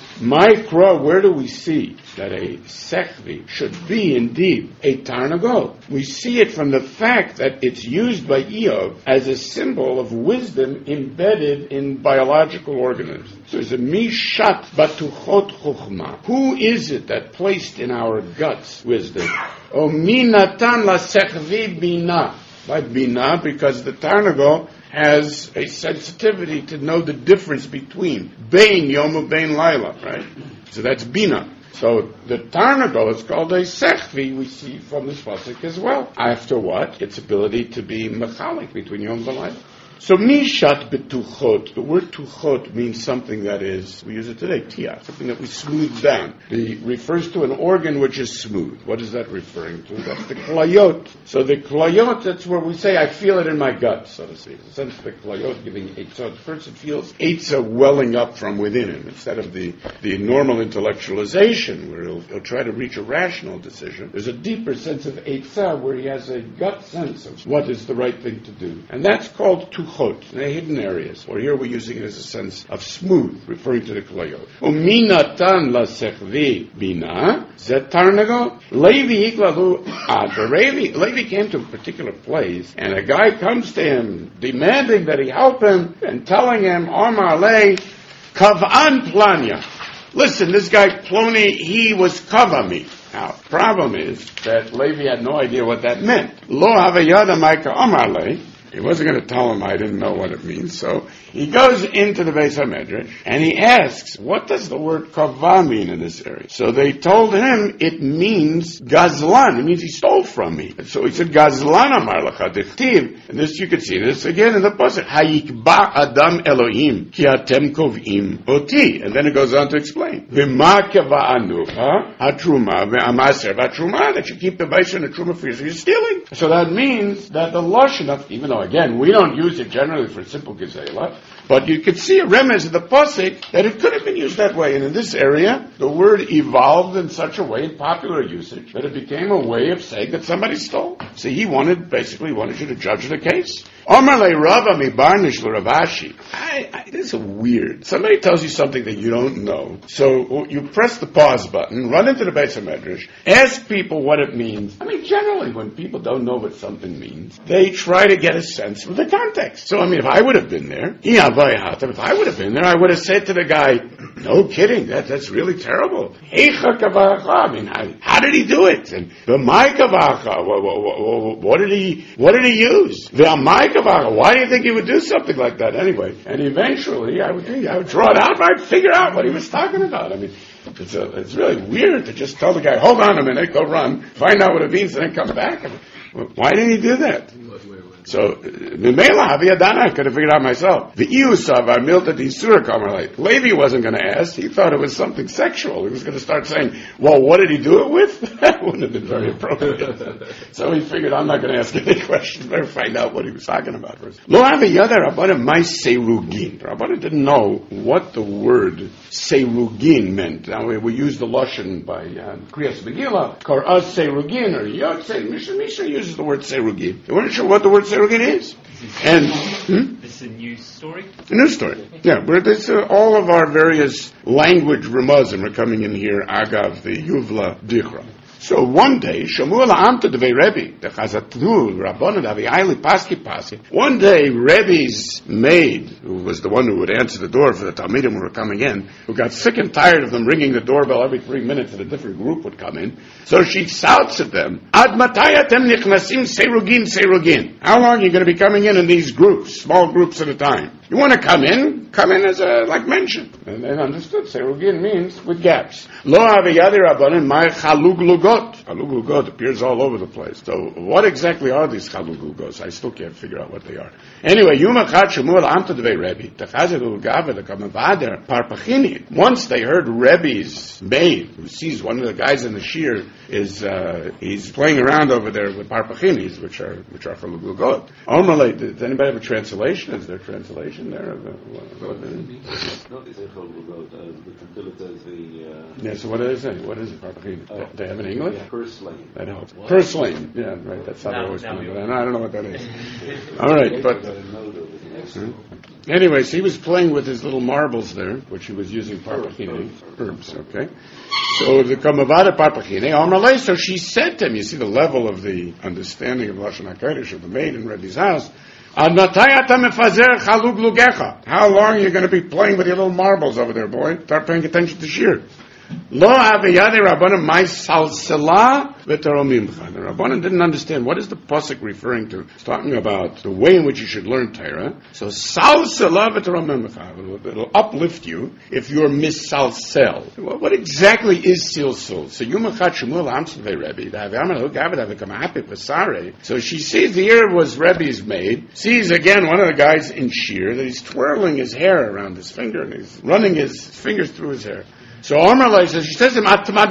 My crow, where do we see that a sechvi should be indeed a tarnagol? We see it from the fact that it's used by Eov as a symbol of wisdom embedded in biological organisms. So it's a mishat batuchot chokhmah. Who is it that placed in our guts wisdom? O minatan la sechvi bina. By bina, because the tarnagol has a sensitivity to know the difference between Bein Yom and Bein Laila, right? So that's Bina. So the Tarnagol is called a Sechvi, we see from this pasuk as well. After what? Its ability to be mechalik between Yom and Laila. So mishat betuchot, the word tuchot means something that is, we use it today, tia, something that we smooth down. It refers to an organ which is smooth. What is that referring to? That's the klayot. So the klayot, that's where we say, I feel it in my gut, so to speak. In the sense of the klayot giving eitzah. The person feels eitzah welling up from within him, instead of the, the normal intellectualization, where he'll, he'll try to reach a rational decision. There's a deeper sense of eitzah, where he has a gut sense of what is the right thing to do. And that's called tuchot. In the hidden areas, or here we're using it as a sense of smooth, referring to the klayot. Uminatan la sechvi bina zet tarnagol Levi iklalu ad. Levi Levi came to a particular place, and a guy comes to him demanding that he help him and telling him, Omar le kavan planya. Listen, this guy Plony, he was kavami. Now, problem is that Levi had no idea what that meant. Lo havayada maika Omar le. He wasn't going to tell him I didn't know what it means. So he goes into the Beis HaMedrash and he asks, what does the word kavah mean in this area? So they told him it means gazlan. It means he stole from me. And so he said, gazlan amar lecha dichtiv. And this, you could see this again in the pasuk. Hayikba adam Elohim ki atem kovim oti. And then it goes on to explain. V'ma kavah anucha hatruma v'amaser v'atruma. That you keep the Beis and the truma for you. So you're stealing. So that means that the lashon of, even though again, we don't use it generally for simple gezela, But you could see a remez of the pasuk that it could have been used that way. And in this area, the word evolved in such a way in popular usage that it became a way of saying that somebody stole. So he wanted, basically wanted you to judge the case. Omar le Rava mi barnish le Ravashi. I, I, this is weird. Somebody tells you something that you don't know. So you press the pause button, run into the Beis HaMedrash, ask people what it means. I mean, generally when people don't know what something means, they try to get a sense of the context. So I mean, if I would have been there, if I would have been there, I would have said to the guy, no kidding, that, that's really terrible. I mean, how, how did he do it? And the Maikavacha, what, what, what did he, what did he use? The Maikavacha, why do you think he would do something like that anyway? And eventually, I would think, I would draw it out, I'd figure out what he was talking about. I mean, it's, a, it's really weird to just tell the guy, hold on a minute, go run, find out what it means, and then come back. I mean, why didn't he do that? So, Mimela Haviyadana, I could have figured out myself. The Iusav Armilta di Surah Kamarlite. Levi wasn't going to ask. He thought it was something sexual. He was going to start saying, well, what did he do it with? That wouldn't have been very appropriate. So he figured, I'm not going to ask any questions. Better find out what he was talking about first. Lo Haviyada Rabbana Mai Seirugin. Rabbana didn't know what the word Seirugin meant. Now, we, we use the Lashon by uh, Kriyas Megillah, Kor Az Seirugin, or Yotze. Mishnah Mishnah uses the word Seirugin. They weren't sure what the word Seirugin is. And hmm? This is a news story? A news story. Yeah, where this, uh, all of our various language remazim are coming in here, agav, the Yuvla Dichra. So one day, Shamuel Amta Devei Rebbe, the Chazatnu, Rabbanan Avi'ayli Paski Pasi. One day, Rebbe's maid, who was the one who would answer the door for the Talmidim who were coming in, who got sick and tired of them ringing the doorbell every three minutes and a different group would come in. So she shouts at them, Ad matayatem nichnasim seirugin seirugin. How long are you going to be coming in in these groups, small groups at a time? You want to come in? Come in as a, like mentioned. And they understood. Seirugin means with gaps. Lo aviyadi rabbanim my chalug lugot. Chalug lugot appears all over the place. So what exactly are these chalug lugos? I still can't figure out what they are. Anyway, Yumachat Shmuel Amta Devei Rebbe. Techazet ulgava the kamavader parpachini. Once they heard Rebbe's maid, who sees one of the guys in the shir is uh, he's playing around over there with parpachinis, which are which are chalug lugot. Omalei, does anybody have a translation? Is there a translation there? Of, uh, what, what, Not the Echol Lugot, until it says the... Uh, yeah, so what do they say? What is it, Parpachini? Oh. They have it in English? Yeah, purslane. That helps. Purslane. Yeah, right, that's how Now- they always now come we up with know. that. I don't know what that is. All right, but... Hmm? Anyways, he was playing with his little marbles there, which he was using Parpachini. Herbs, okay. So the Kamavada Parpachini, Amalei, so she said to him, you see the level of the understanding of Lashon HaKodesh of the maid in Rebbe's house, how long are you going to be playing with your little marbles over there, boy? Start paying attention to shir. Lo aviyadi Rabbanan my salsala v'taromimcha. The Rabbanan didn't understand what is the pasuk referring to. It's talking about the way in which you should learn Torah. So salsala v'taromimcha. It'll uplift you if you're misalsel. What, what exactly is silsul? So Yumachat Shmuel Amtzvei Rebbe. So she sees the ear was Rebbe's maid. Sees again one of the guys in shir that he's twirling his hair around his finger and he's running his fingers through his hair. So Omar says, she says to him,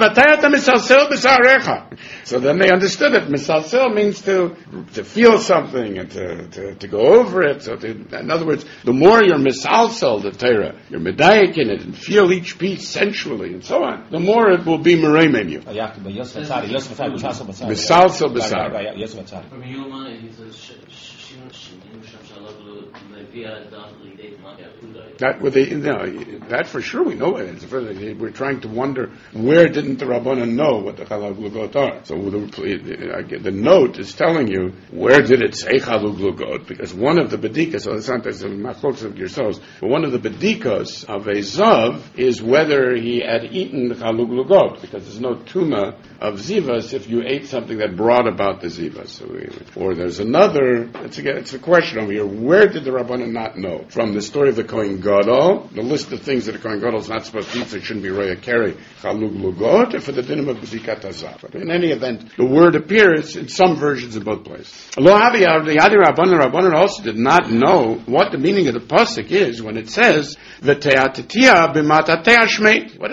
so then they understood that misalsel means to to feel something and to, to, to go over it. So to, in other words, the more you're misalsel the Torah, you're medayik in it and feel each piece sensually and so on, the more it will be mereim in you. Misalsel b'sar. From Yuma, he says, sh- sh- sh- sh- That with the, you know, that for sure we know it. We're trying to wonder where didn't the Rabbanan know what the Chalug Lugot are. So the, the note is telling you where did it say Chalug Lugot, because one of the bedikas, so it's not the machlokes of yourselves, but one of the bedikas of a zav is whether he had eaten Chalug Lugot, because there's no tuma of zivas if you ate something that brought about the zivas. So we, or there's another. It's a, it's a question over here. Where did the Rabbanan not know? From the story of the Kohen Gadol, the list of things that a Kohen Gadol is not supposed to eat, so it shouldn't be roya carry chalug lugot, or for the dinim of b'zikat hazav. But in any event, the word appears in some versions in both places. Lo haviyah, the Yadi Rabbanan, Rabbanan also did not know what the meaning of the pasuk is when it says v'te'atitia b'matatea shmeit. What does that mean?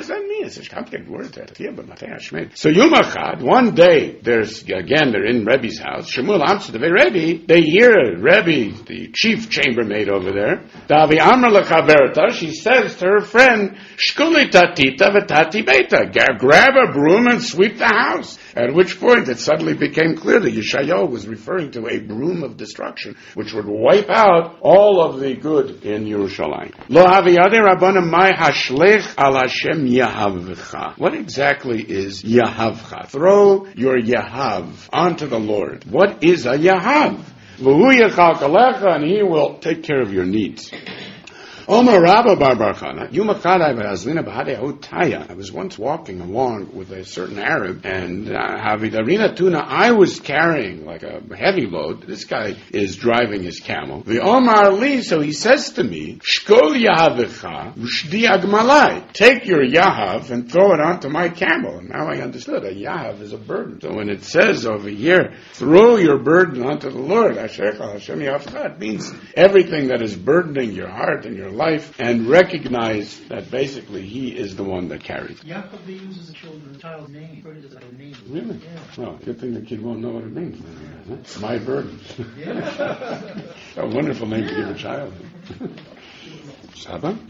it's a complicated word. So Yumachad, one day, there's, again, they're in Rebbe's house. Shmuel Amsa, the Rebbe, they hear Rebbe, the chief chambermaid over there. Davi Amr lechaverta, she says to her friend, Shkuli tatita v'tati beta, grab a broom and sweep the house. At which point it suddenly became clear that Yeshayahu was referring to a broom of destruction, which would wipe out all of the good in Yerushalayim. Lo haviyadei rabbanim mai hashlech al Hashem yahavcha. What exactly is yahavcha? Throw your yahav onto the Lord. What is a yahav? V'hu yechalkalecha, and he will take care of your needs. Omer Rabba Bar Bar Chana, Yumakadai V'Azlina B'Hadei Hotaya. I was once walking along with a certain Arab, and Havidarina Tuna, I was carrying like a heavy load. This guy is driving his camel. The Omar Li, so he says to me, Shkol Yahavicha V'Shdi Agmalai. Take your Yahav and throw it onto my camel. And now I understood, a Yahav is a burden. So when it says over here, throw your burden onto the Lord, Asher Hashem Yahavcha, it means everything that is burdening your heart and your life, and recognize that basically he is the one that carries. Yaakov uses a children's child's name. It is like a name. Really? Yeah. Well, good thing the kid won't know what it means. Huh? My burden. Yeah. A wonderful name to give a child. Saba?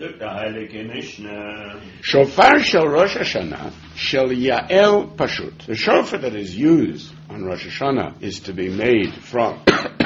Shofar shel Rosh Hashanah shel Yael Pashut. The shofar that is used on Rosh Hashanah is to be made from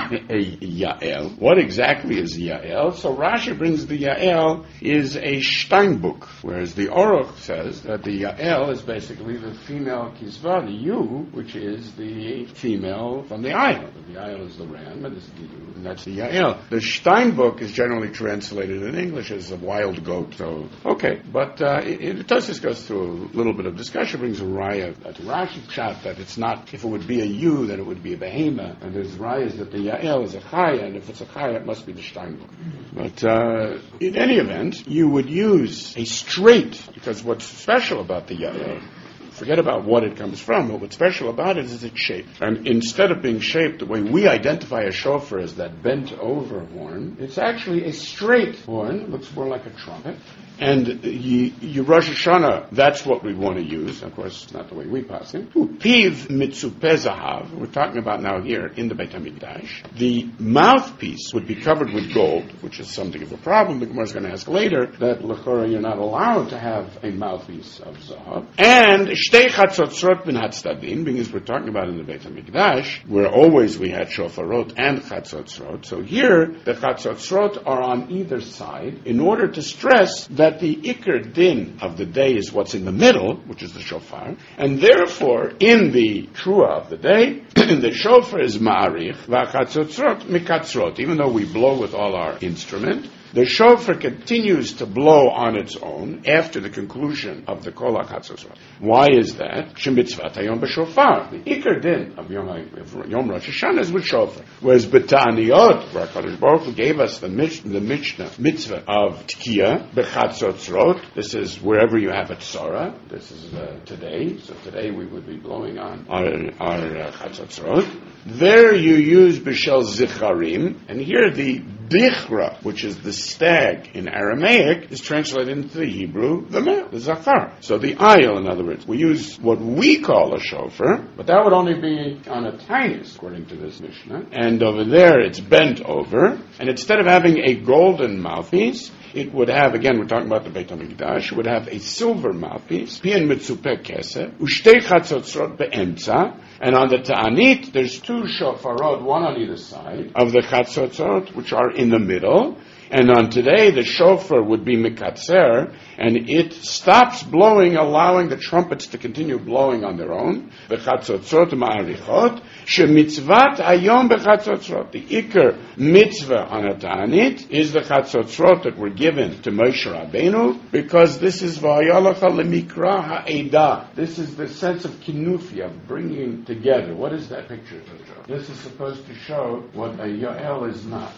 a Yael. What exactly is Yael? So Rashi brings the Yael is a Steinbuch, whereas the Aruch says that the Yael is basically the female Kisva, the ewe, which is the female from the Ayil. The Ayil is the ram, and this is the ewe, and that's the Yael. The Steinbuch is generally translated in English as a wild goat. So, okay, but uh, it, it Tosfos goes through a little bit of discussion, brings a raya to Rashi shot that it's not, if it would be a ewe, then it would be a behemoth, and there's rayas that the Yael is a chaya, and if it's a chaya, it must be the Steinbuch. But uh, in any event, you would use a straight, because what's special about the Yael, forget about what it comes from, but what's special about it is its shape. And instead of being shaped the way we identify a shofar as that bent over horn, it's actually a straight horn. It looks more like a trumpet. And you, you Rosh Hashanah, that's what we want to use. Of course, not the way we pass it. Piv mitzupeh zahav. We're talking about now here in the Beit HaMikdash. The mouthpiece would be covered with gold, which is something of a problem. The Gemara is going to ask later that l'chora you're not allowed to have a mouthpiece of zahav. And shtei chatzotzrot bin hatzdadim, because we're talking about in the Beit HaMikdash, where always we had shofarot and chatzotzrot. So here, the chatzotzrot are on either side in order to stress that the ikar din of the day is what's in the middle, which is the shofar, and therefore, in the trua of the day, the shofar is ma'arich, v'chatzotzrot mikatzrot. Even though we blow with all our instrument, the shofar continues to blow on its own after the conclusion of the kol HaChatzotzrot. Why is that? Shemitzvat hayom b'shofar. The ikar din of Yom, Yom Rosh Hashanah is with shofar. Whereas b'ta'aniyot, where HaKadosh Baruch Hu gave us the, mish, the Mishnah, mitzvah of Tkiya, b'chatzotzrot. This is wherever you have a tzara. This is uh, today. So today we would be blowing on our, our uh, chatzotzrot. There you use b'shel zicharim. And here the dichra, which is the stag in Aramaic, is translated into the Hebrew, the male, the zachar. So the ayil, in other words, we use what we call a shofar, but that would only be on a tainus, according to this Mishnah. And over there, it's bent over, and instead of having a golden mouthpiece, it would have, again, we're talking about the Beit HaMikdash, it would have a silver mouthpiece, pian mitzupeh keseh, ushtei chatzotzrot be'emtza, and on the ta'anit, there's two shofarot, one on either side, of the chatzotzrot, which are in the middle, and on today, the shofar would be mikatzer, and it stops blowing, allowing the trumpets to continue blowing on their own. The chatzotzrot ma'arichot, shemitzvat hayom bechatzotzrot. The ikar mitzvah on a ta'anit is the chatzotzrot that were given to Moshe Rabbeinu, because this is v'ayalacha lemikra ha'edah. This is the sense of kinufi, of bringing together. What is that picture to show? This is supposed to show what a Yael is not.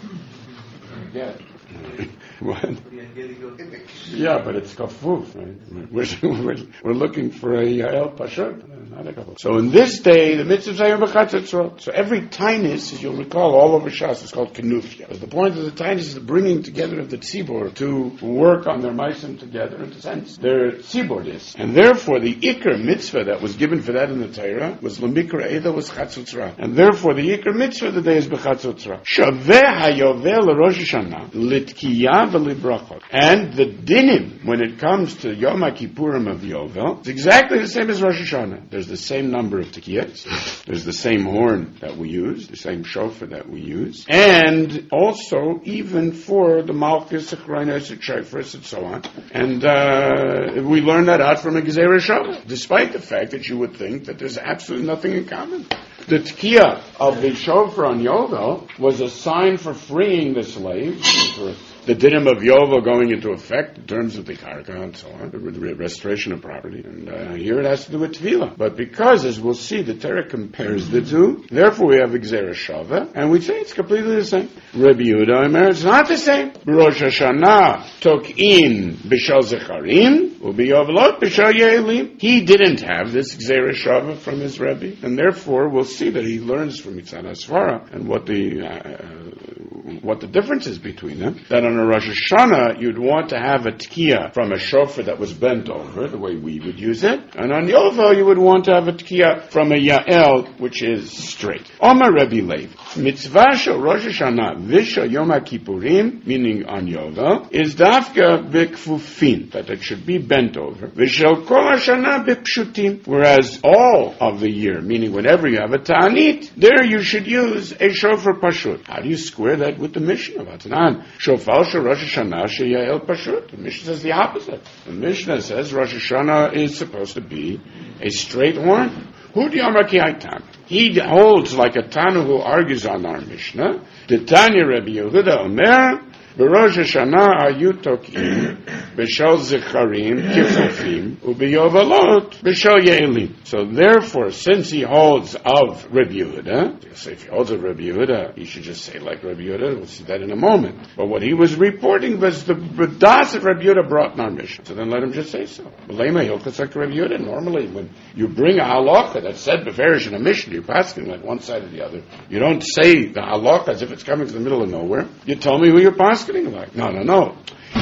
Forget. What? Yeah, but it's kafuf, right? We're, we're, we're looking for a Yael Pashut. So in this day, the mitzvah is b'chatzotzrot. So every tainus, as you'll recall, all over Shas, is called kenufia. Because the point of the tainus is the bringing together of the tzibor to work on their meisim together and to sense their tzibor is. And therefore, the ikar mitzvah that was given for that in the Torah was lemikra eda was chatzotzra. And therefore, the ikar mitzvah of the day is b'chatzotzra. Shaveh hayovel l'Rosh Hashanah litkiya v'librachot. And the dinim, when it comes to Yom HaKippurim of Yovel, it's exactly the same as Rosh Hashanah. There's the same number of tekiyas. There's the same horn that we use, the same shofar that we use. And also, even for the Malchus, the Chronos, the Shofars, and so on. And uh, we learn that out from a Gezerah Shabbat, despite the fact that you would think that there's absolutely nothing in common. The tekiyah of the shofar on Yovel was a sign for freeing the slave, for the dinim of Yovel going into effect in terms of the karka and so on, the restoration of property. And uh, here it has to do with tefillah. But because, as we'll see, the Torah compares the two, therefore we have Gzera Shava, and we say it's completely the same. Rabbi Yehuda Omer, it's not the same. Rosh Hashanah took in Bishal Zecharim, Ubi Yovelot Bishal Ye'elim. He didn't have this Gzera Shava from his Rebbe, and therefore we'll see that he learns from Yitzhak Asfara and what the uh, what the difference is between them. That on a Rosh Hashanah, you'd want to have a tekiyah from a shofar that was bent over, the way we would use it. And on Yovel, you would want to have a tekiyah from a Ya'el, which is straight. Omar Rebbe Levi. Mitzvah shel Rosh Hashanah v'shel Yom HaKippurim, meaning on Yovel, is dafka b'kfufin, that it should be bent over. V'shel kol Hashanah b'pshutim, whereas all of the year, meaning whenever you have a ta'anit, there you should use a shofar pashut. How do you square that with the Mishnah? Vatanan, shofar shel Rosh Hashanah she'ya'el pashut. The Mishnah says the opposite. The Mishnah says Rosh Hashanah is supposed to be a straight horn. Who do you He holds like a Tanu who argues on our Mishnah. The Tanya Rebbe Yehuda Omer, B'Rosh Hashanah ayu tokim, b'shal zecharim kifufim, u'b'yovalot b'shal ye'elim. So therefore, since he holds of Rebbe Yehuda, so if he holds of Rebbe Yehuda, he should just say like Rebbe Yehuda. We'll see that in a moment. But what he was reporting was the das that Rebbe Yehuda brought in our Mishnah. So then let him just say so. B'leima hilchos like Rebbe Yehuda. Normally, when you bring a halacha that's said beferish in a Mishnah, you're passing like one side or the other. You don't say the halacha as if it's coming from the middle of nowhere. You tell me who you're passing. Like, no, no, no.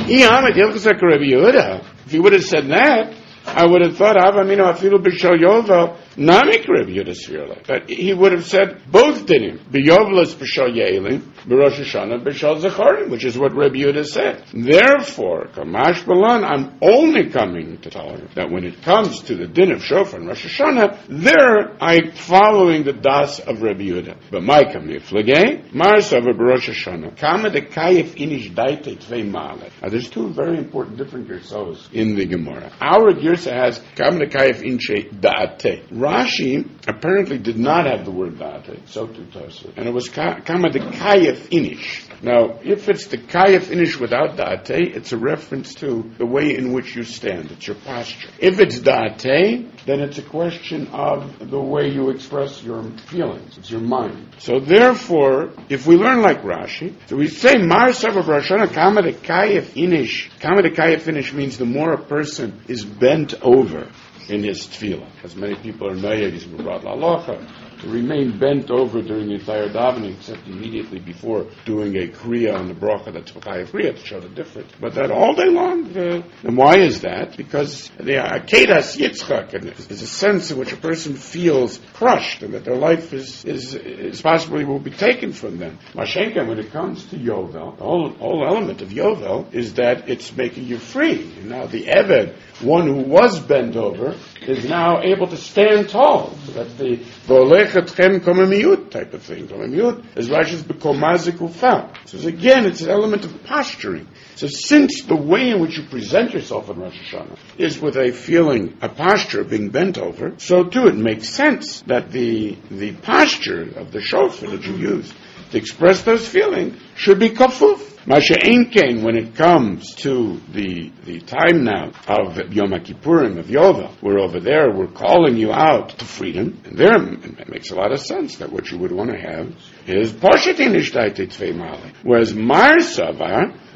If he would have said that, I would have thought, Avamino afilu b'shal yovel, namik Rebbe Yehuda svirle. But he would have said both dinim. B'yovelos b'shal ye'elim, b'Rosh Hashanah b'shal zecharim, which is what Rebbe Yehuda said. Therefore, kamash balan, I'm only coming to tell you that when it comes to the din of shofar and Rosh Hashanah, there I'm following the das of Rebbe Yehuda. But my kamiflage, marsav b'Rosh Hashanah, kama de kayef inish daite tvei ma'ale. Now there's two very important different gersos in the Gemara. Our gersa has kama de kayef inche da'ate. Rashi apparently did not have the word da'ate, so too Tosfos, and it was kama de kayef inish. Now, if it's the kayef inish without da'ate, it's a reference to the way in which you stand. It's your posture. If it's da'ate, then it's a question of the way you express your feelings. It's your mind. So therefore, if we learn like Rashi, so we say Mar Savar Brashana Kama de Kayef Inish. Kama de Kayef Inish means the more a person is bent over in his tefillah. As many people are noyeg, he's brought la'alocha, to remain bent over during the entire davening, except immediately before doing a kriya on the bracha, that's v'chaya kriya, to show the difference. But that all day long, uh, and why is that? Because the akedas yitzchak is a sense in which a person feels crushed, and that their life is, is, is possibly will be taken from them. Mashenka, when it comes to Yovel, the whole, whole element of Yovel is that it's making you free. And now the Eved, one who was bent over, is now able to stand tall. So that's the V'olechetchem komamiyut type of thing. Komamiyut is Rashi's b'komazik ufal. So again, it's an element of posturing. So since the way in which you present yourself in Rosh Hashanah is with a feeling, a posture of being bent over, so too it makes sense that the the posture of the shofar that you use to express those feelings should be kafuf. Masha Einkein, when it comes to the the time now of Yom HaKippurim, of Yovel, we're over there, we're calling you out to freedom, and there it makes a lot of sense that what you would want to have is Poshetin Ishtaite Tvei Male. Whereas Mar Savar,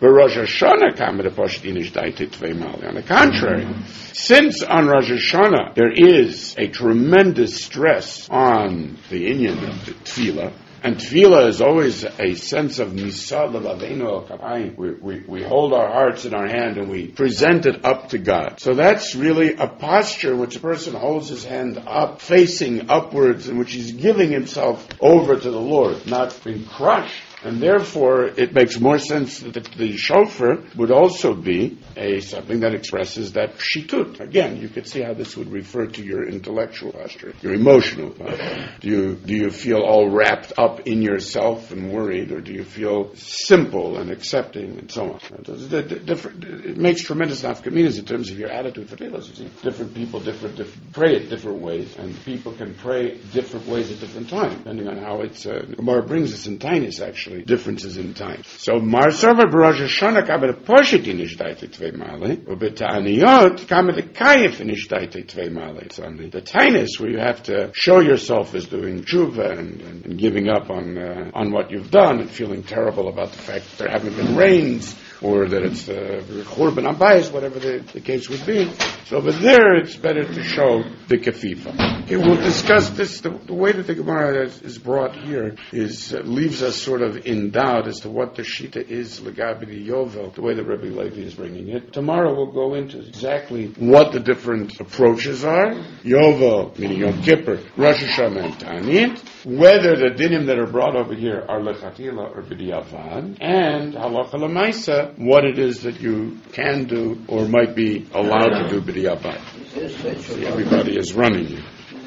But Rosh Hashanah kamed poshdinish daite tvei mali. On the contrary, since on Rosh Hashanah there is a tremendous stress on the inyan of the tefillah, and tefillah is always a sense of misad l'vaveinu el kapayim. We, we, we hold our hearts in our hand and we present it up to God. So that's really a posture in which a person holds his hand up, facing upwards, in which he's giving himself over to the Lord, not being crushed. And therefore, it makes more sense that the shofar would also be a something that expresses that shitut. Again, you could see how this would refer to your intellectual posture, your emotional posture. Do you do you feel all wrapped up in yourself and worried, or do you feel simple and accepting and so on? It makes tremendous nafkaminas in terms of your attitude for tefillah. You see, different people, different, different pray it different ways, and people can pray different ways at different times, depending on how it's. Uh, Gemara brings us in tinus actually. Differences in time. So Mar Sova B'Rosh Hashanah kamed poshetin ish daite tvei male, u'b'ta'aniyot kamed kayif ish daite tvei male. It's on the, the tinus where you have to show yourself as doing tshuva and, and, and giving up on uh, on what you've done and feeling terrible about the fact that there haven't been rains, or that it's the Churban Abayis, whatever the, the case would be. So over there, it's better to show the Kefifa. Okay, we'll discuss this. The, the way that the Gemara is, is brought here is uh, leaves us sort of in doubt as to what the Shita is, Legabi the Yovel, the way that Rebbe Levi is bringing it. Tomorrow we'll go into exactly what the different approaches are. Yovel, meaning Yom Kippur, Rosh Hashanah, and Ta'anit. Whether the dinim that are brought over here are Lechatila or B'diavad, and Halacha L'maisa, what it is that you can do or might be allowed to do b'diavad. See, everybody is running you.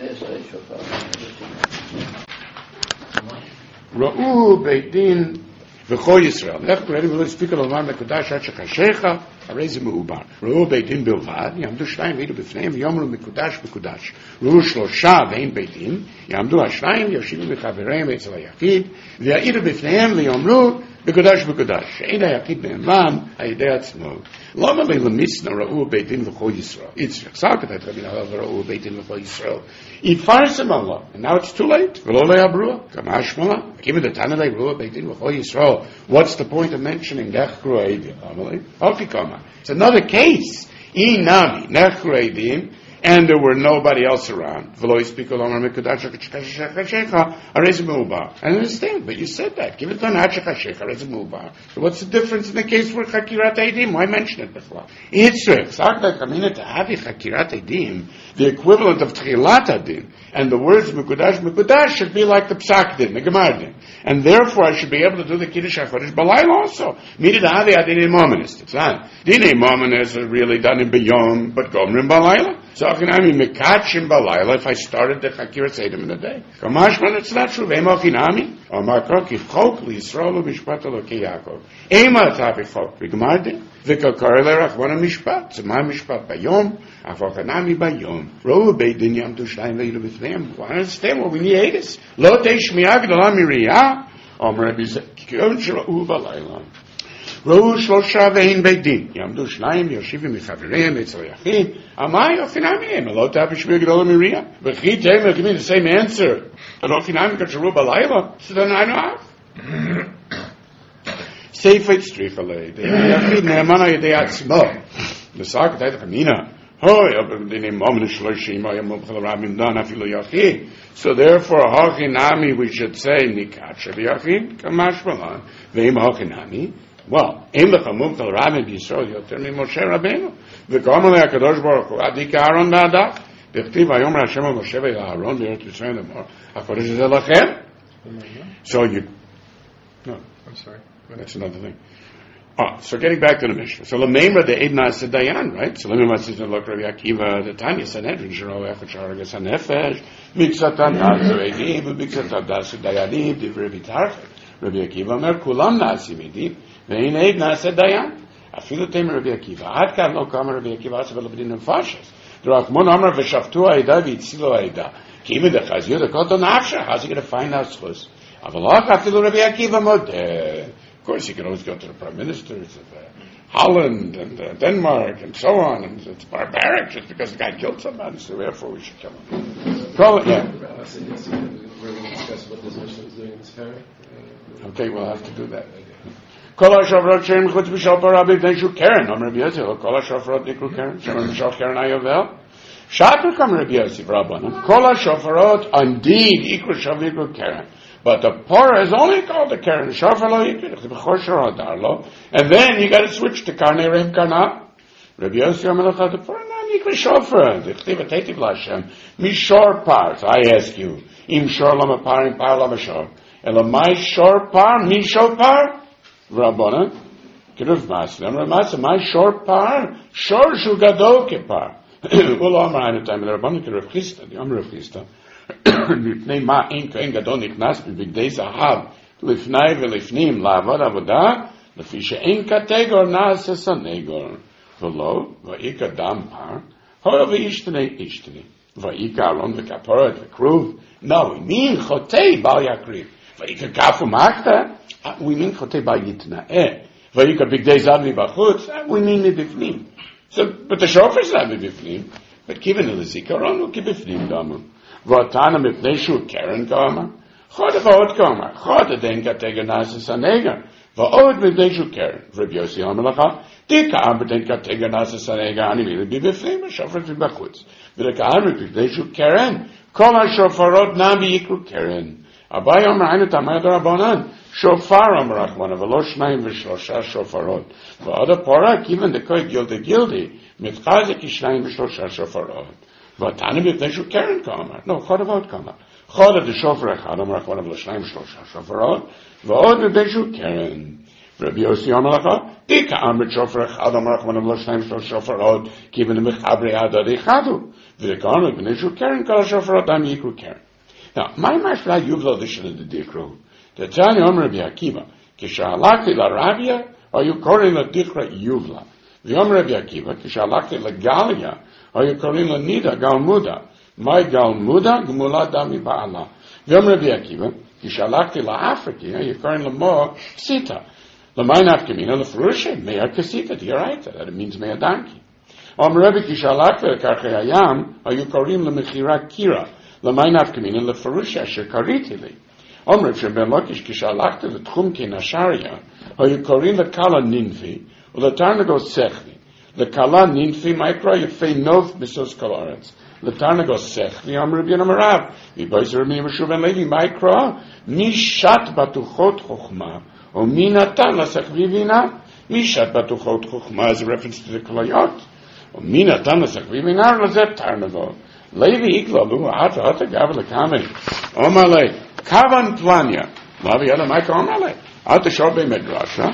Ra'u Beit Din v'chol Yisrael. Lech ready to speak of Olam Mekudash Ad Shechashecha Harei Ze Meubar. Ra'u Beit Din Bilvad Yamdu Shnayim V'Yidu B'Fneiim V'Yomru Mekudash Mekudash. Ra'u Shlosha V'Ein Beit Din Yamdu Hashnayim Yoshivu B'Chavereim Eitzel HaYachid V'Ya'idu B'Fneiim V'Yomru B'Kodash B'Kodash. Ein HaYachid Be'eman Ha'idei Atzmo. Lama Be'lemisna Ra'u Beit Din V'Chol Yisrael. Yitzchak Salkatat Rabbi Nahal Ra'u Beit Din V'Chol Yisrael. Yifarsem Allah. And now it's too late. V'lo le'abrua. Kamash Mala. Given the Tanalei Ra'u Beit Din V'Chol Yisrael. What's the point of mentioning Nechru Eidim? Amalei. Okikama. It's another case. Inami. Nechru Eidim. And there were nobody else around. I understand, but you said that. Give it to. So what's the difference in the case for Chakirat Eidim? Why mention it before? The equivalent of Tchilat Adin, and the words Mekudash Mekudash should be like the Psak Din, the Gemar Din. And therefore I should be able to do the Kiddush HaChodesh Balayla also. Meaning the Hadi Adin in Mominist. It's not. Dinei Mominist are really done in B'Yom, but Gomrim Balayla. So Achinami Mekachim Balayla if I started the Chakirat Seidim in the day. Kamashman, it's not true. Ema Achinami. O Makro Kifchok L'Yisrael U'Mishpat Elokei Yaakov. Ema Tavichok. V'Gemar Din. V'Kakar Lerach V'Ona Mishpat. Zema Mishpat B'Yom. Avochanami B'Yom. Rohu Beit Din Yamdu Shnayim V'Yidu B'Fneim. I understand what we need is. Lo Teishmiya G'dala Miriyah. Om Rabbi Zekion Sh'Ra'u B'Layla. Rohu Shlosha V'Ein Beit Din. Yamdu Shnayim Yoshivim Michavereim Eitzel HaYachid. Amai Ochinami. Lo Teishmiya G'dala Miriyah. V'Chi Teim give me the same answer. And Ochinami K'Sh'Ra'u B'Layla. So then I know. Seifet Strichale. The Yachid Ne'emana Yedei Atzmo. The Sark Tayt Chamina. So therefore, Hachinami, we should say, Nikacha B'Yachid, Kamash Malan, Ve'im Hachinami. Well, Im B'Chamum Kal Rabin B'Yisrael Yoter Mi Moshe Rabbeinu. V'Gomer LeHakadosh Baruch Hu, Adika Aaron Ba'adak. V'Chtiv V'Yom Hashem Moshe Ve'Aaron B'Eretz Yisrael Lemor. HaKodesh Zeh Lachem. So you... No. I'm sorry. That's another thing. Oh, so getting back to the Mishnah. So Lamemra the Eidna said Dayan, right? So Lamemra says look Rabbi Akiva the Tanya Sanhedrin Shiro Echad Sharagas Hanefesh Miksatan Nasu Eidim Miksatan Dasu Dayadim Divrei Bitarch Rabbi Akiva Mer Kulam Nasi Midim Vein Eidna said Dayan Afilu Tem Rabbi Akiva Ad Kan Lo Kam Rabbi Akiva Asabel B'Din Nefashas Drachmon Amar V'Shaftu Aida V'Yitzilo Aida Kiva the Chazir the Koto Nafsha. How's he going to find out Schus? Avalach Afilu Rabbi Akiva Modeh. Of course, you can always go to the prime ministers of uh, Holland and uh, Denmark and so on, and it's barbaric just because the guy killed somebody, so therefore we should kill him. Call it, yeah. Okay, we'll have to do that. כל השופרות שהם חוץ משופר רבי בני קרן, אומר רבי יוסי, כל השופרות נקראו קרן, שאומרים משל קרן היובל. Shaper come Rabbi Yosef Rabbanan, Kol HaShofarot indeed equal shall equal Karen. But the Porah is only called the Karen. Shofar lo equal, the Bechor Shor lo. And then you got to switch to Karnei Reim Karna. Rabbi Yosef Rabbanan, the Porah non equal Shofar. The Chtiva Tetiv Lashem. Mishor Par. So I ask you, Im Shor Lama Par, Im Par Lama Shor. Elamai Shor Par, Mishor Par? Rabbanan. Kiruv Masna. Ramasa, my Shor Par, Shor Shu Gadol Kepar. Well, I'm right at time. The Rabbanan can Rav Chisda, the Amr Rav Chisda. Lifnei ma ein kohen gadol niknas b'bigdei zahav lifnei v'lifnim la'avod avodah lefi she'ein kategor na'aseh sanegor v'lo v'ika dam par hora v'ishtene ishtene v'ika aron v'kaporet v'kruv. No, we mean chotei bal yakriv v'ika kafu makta. We mean chotei bal yitna'eh v'ika bigdei zahav v'bachutz. We mean b'bifnim. So, but the shofar is not b'bifnim. But given the zikaron, we'll keep b'fnim damu. V'otana mipnei shu keren kama. Chod v'od kama. Chod den katega nasa sanega. V'od mipnei shu keren. Rabbi Yossi Amalacha. Dika am b'den katega nasa sanega. Ani v'ili b'bifnim. Shofar v'bachutz. V'dika am mipnei shu keren. Kol ha-shofarot nam v'yikru keren. Abai Omer Hainu Tamar Rabbanan. Shofar Omer Rachmana. V'lo shnayim v'shlosha shofarot. V'oda pora given the koy gildi gildi. Mitchazik ishnayim v'shlosha shofarot. V'tana b'pnei shu keren kama. No, chod avot kama. Chod the shofar echad Omer Rachmana v'lo shnayim v'shlosha shofarot. V'od b'pnei shu keren. Rabbi Yossi Amalacha. Dika Amrit shofar echad Omer Rachmana v'lo shnayim v'shlosha shofarot. Given the mechabri adad echadu. V'dika Amrit b'pnei shu keren kol ha-shofarot am yikru keren. Now, my mashra yuvla addition of the dikro. The Tanya Omer Rabbi Akiva. Kishalakti la Rabia, or you calling la dikra yuvla. The Omer Rabbi Akiva. Kishalakti la Galia, or you calling la Nida Galmuda. My Galmuda Gmula Dami Ba'ala. The Omer Rabbi Akiva. Kishalakti la Afriki, or you calling la Mo Sita. La Main Afkamina la Furushe Mea Kasita. You're right. That means Mea Donkey. Omer Rabbi Kishalakti la Karchayayam, or you calling la Mechira Kira. L'mayin afkamina lefarusha asher kariti li. Omer sheben lokish kishalachta l'tchum kinasharia, hayukorin lekala ninfi, u'letarnago sechli. Lekala ninfi mikra yefei nov misos kolaretz. Letarnago sechli, Omer Rabbi Yonamarav. V'boiz Rabbi Yemeshu ben Levi mikra, mishat batuchot chochma, o minatan l'sechli vina. Mishat batuchot chochma is a reference to the kolayot. O minatan l'sechli vina, l'zet tarnago. Levi iklalu ata ata gavel kame. Omale kavan planya. Lavi ada Mike omale. Ata shobe medrasha.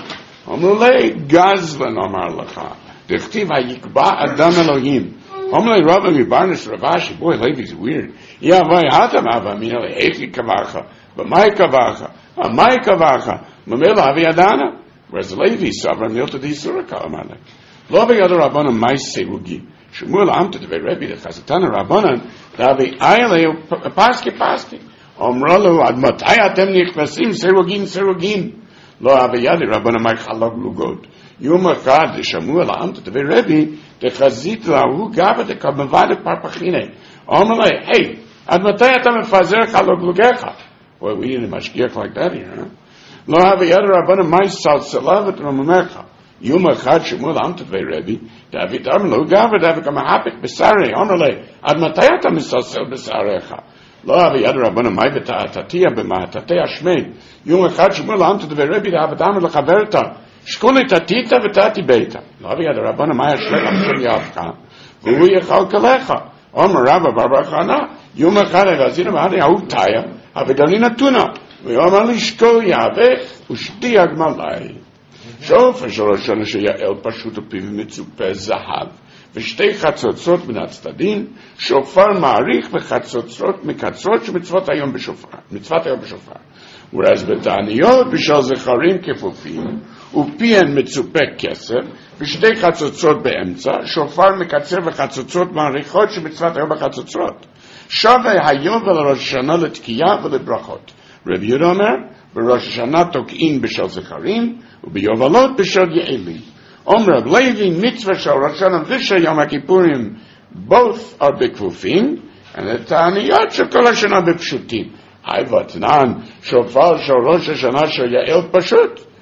Omale gazvan omar lacha. Dichtiv hayikba adam Elohim. Omale Rabbi Mibarnish Ravashi. Boy, Levi's weird. Ya vay ata mava minale echi kavacha. But my kavacha. A my kavacha. Mamela avi adana. Whereas Levi sovereign milta di surah kalamale. Lavi ada Rabbana my serugi. Shmuel amte de Rebbe de Chazatana Rabbanan Ravi Ayle Paski Paski Omralu ad Matai atem nichnasim serugin serugin Lo Aviyadi Rabbanan Mike Halog Lugod Yom Echad Shmuel amte de Rebbe de Chazit Lahu Gava de Kabavade Parpachine Omrale hey ad Matai atem mefazer Halog Lugecha. Well, we need a mashgiach like that here, huh? Lo Aviyadi Rabbanan Mike Sal Salavat Ramamecha Yom Echad Shmuel amte de Rebbe David Amlo Gava David Kamahapik Besare Onole Ad Matayata Misasel Besarecha Lo Avi Yad Rabbana Mai Beta Tatia Bema Tatia Shmei Yom Echad Shmuel Amte de Rebbe David Amlo Chaverta Shkuli Tatita Vetati Beta Lo Avi Yad Rabbana Mai Shmei Amshel Yavcha V'hu Yechal Kalecha Omer Rabba Barbachana Yom Echad Egazina Mahadi Ahutaya Avedalina Tuna V'yom Ali Shko Yavech Ushti Agmalai שופר של ראשון שיעל פשוט ופיו מצופה זהב ושתי חצוצות מן הצדדים שופר מעריך וחצוצות מקצרות שמצוות היום בשופר מצוות היום בשופר ואז בתעניות בשל זכרים כפופים ופיהן מצופה כסף ושתי חצוצות באמצע שופר מקצר וחצוצות מעריכות שמצוות היום בחצוצות שווה היום ולראש השנה לתקיעה ולברכות רבי יהודה אומר בראש השנה תוקעים בשל זכרים וביובלות בשל יעלים. Omer Reb Levi mitzvah shel Rosh Hashanah v'shel Yom HaKippurim both are bekfufim and the Ta'aniyot shel Kol HaShana bepshutim. Hayvatnan shofar shel Rosh Hashanah shel Yael pashut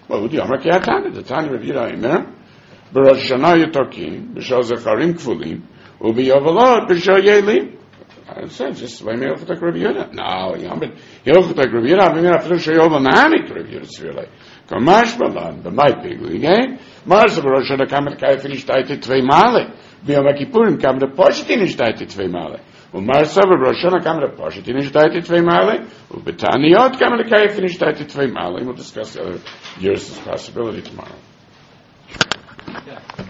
Well, the Yomer Kiatana, the Tanya Rav Yira Imer, B'Rosh Hashanah Yotokim, B'Shal Zecharim Kfulim, Ubi Yovelot, B'Shal Yelim. It says, just by me, Yochot Rav Yira. No, Yomer, Yochot Rav Yira, Avimir Afilu Shayov Anani Rav Yira Tzvirlei. Kamash Balan, B'Mai Pigli, again. Mars B'Rosh Hashanah Kamet Kai finished Taite Tvei Male. B'Yom Kippurim Kamet Poshetin is Taite Tvei Male. ומר סבב ראשון כמה לפושט, הנה שתייתי תפי מעלה, ובתעניות כמה לקייף, הנה שתייתי תפי מעלה. We'll discuss the other years' possibility tomorrow.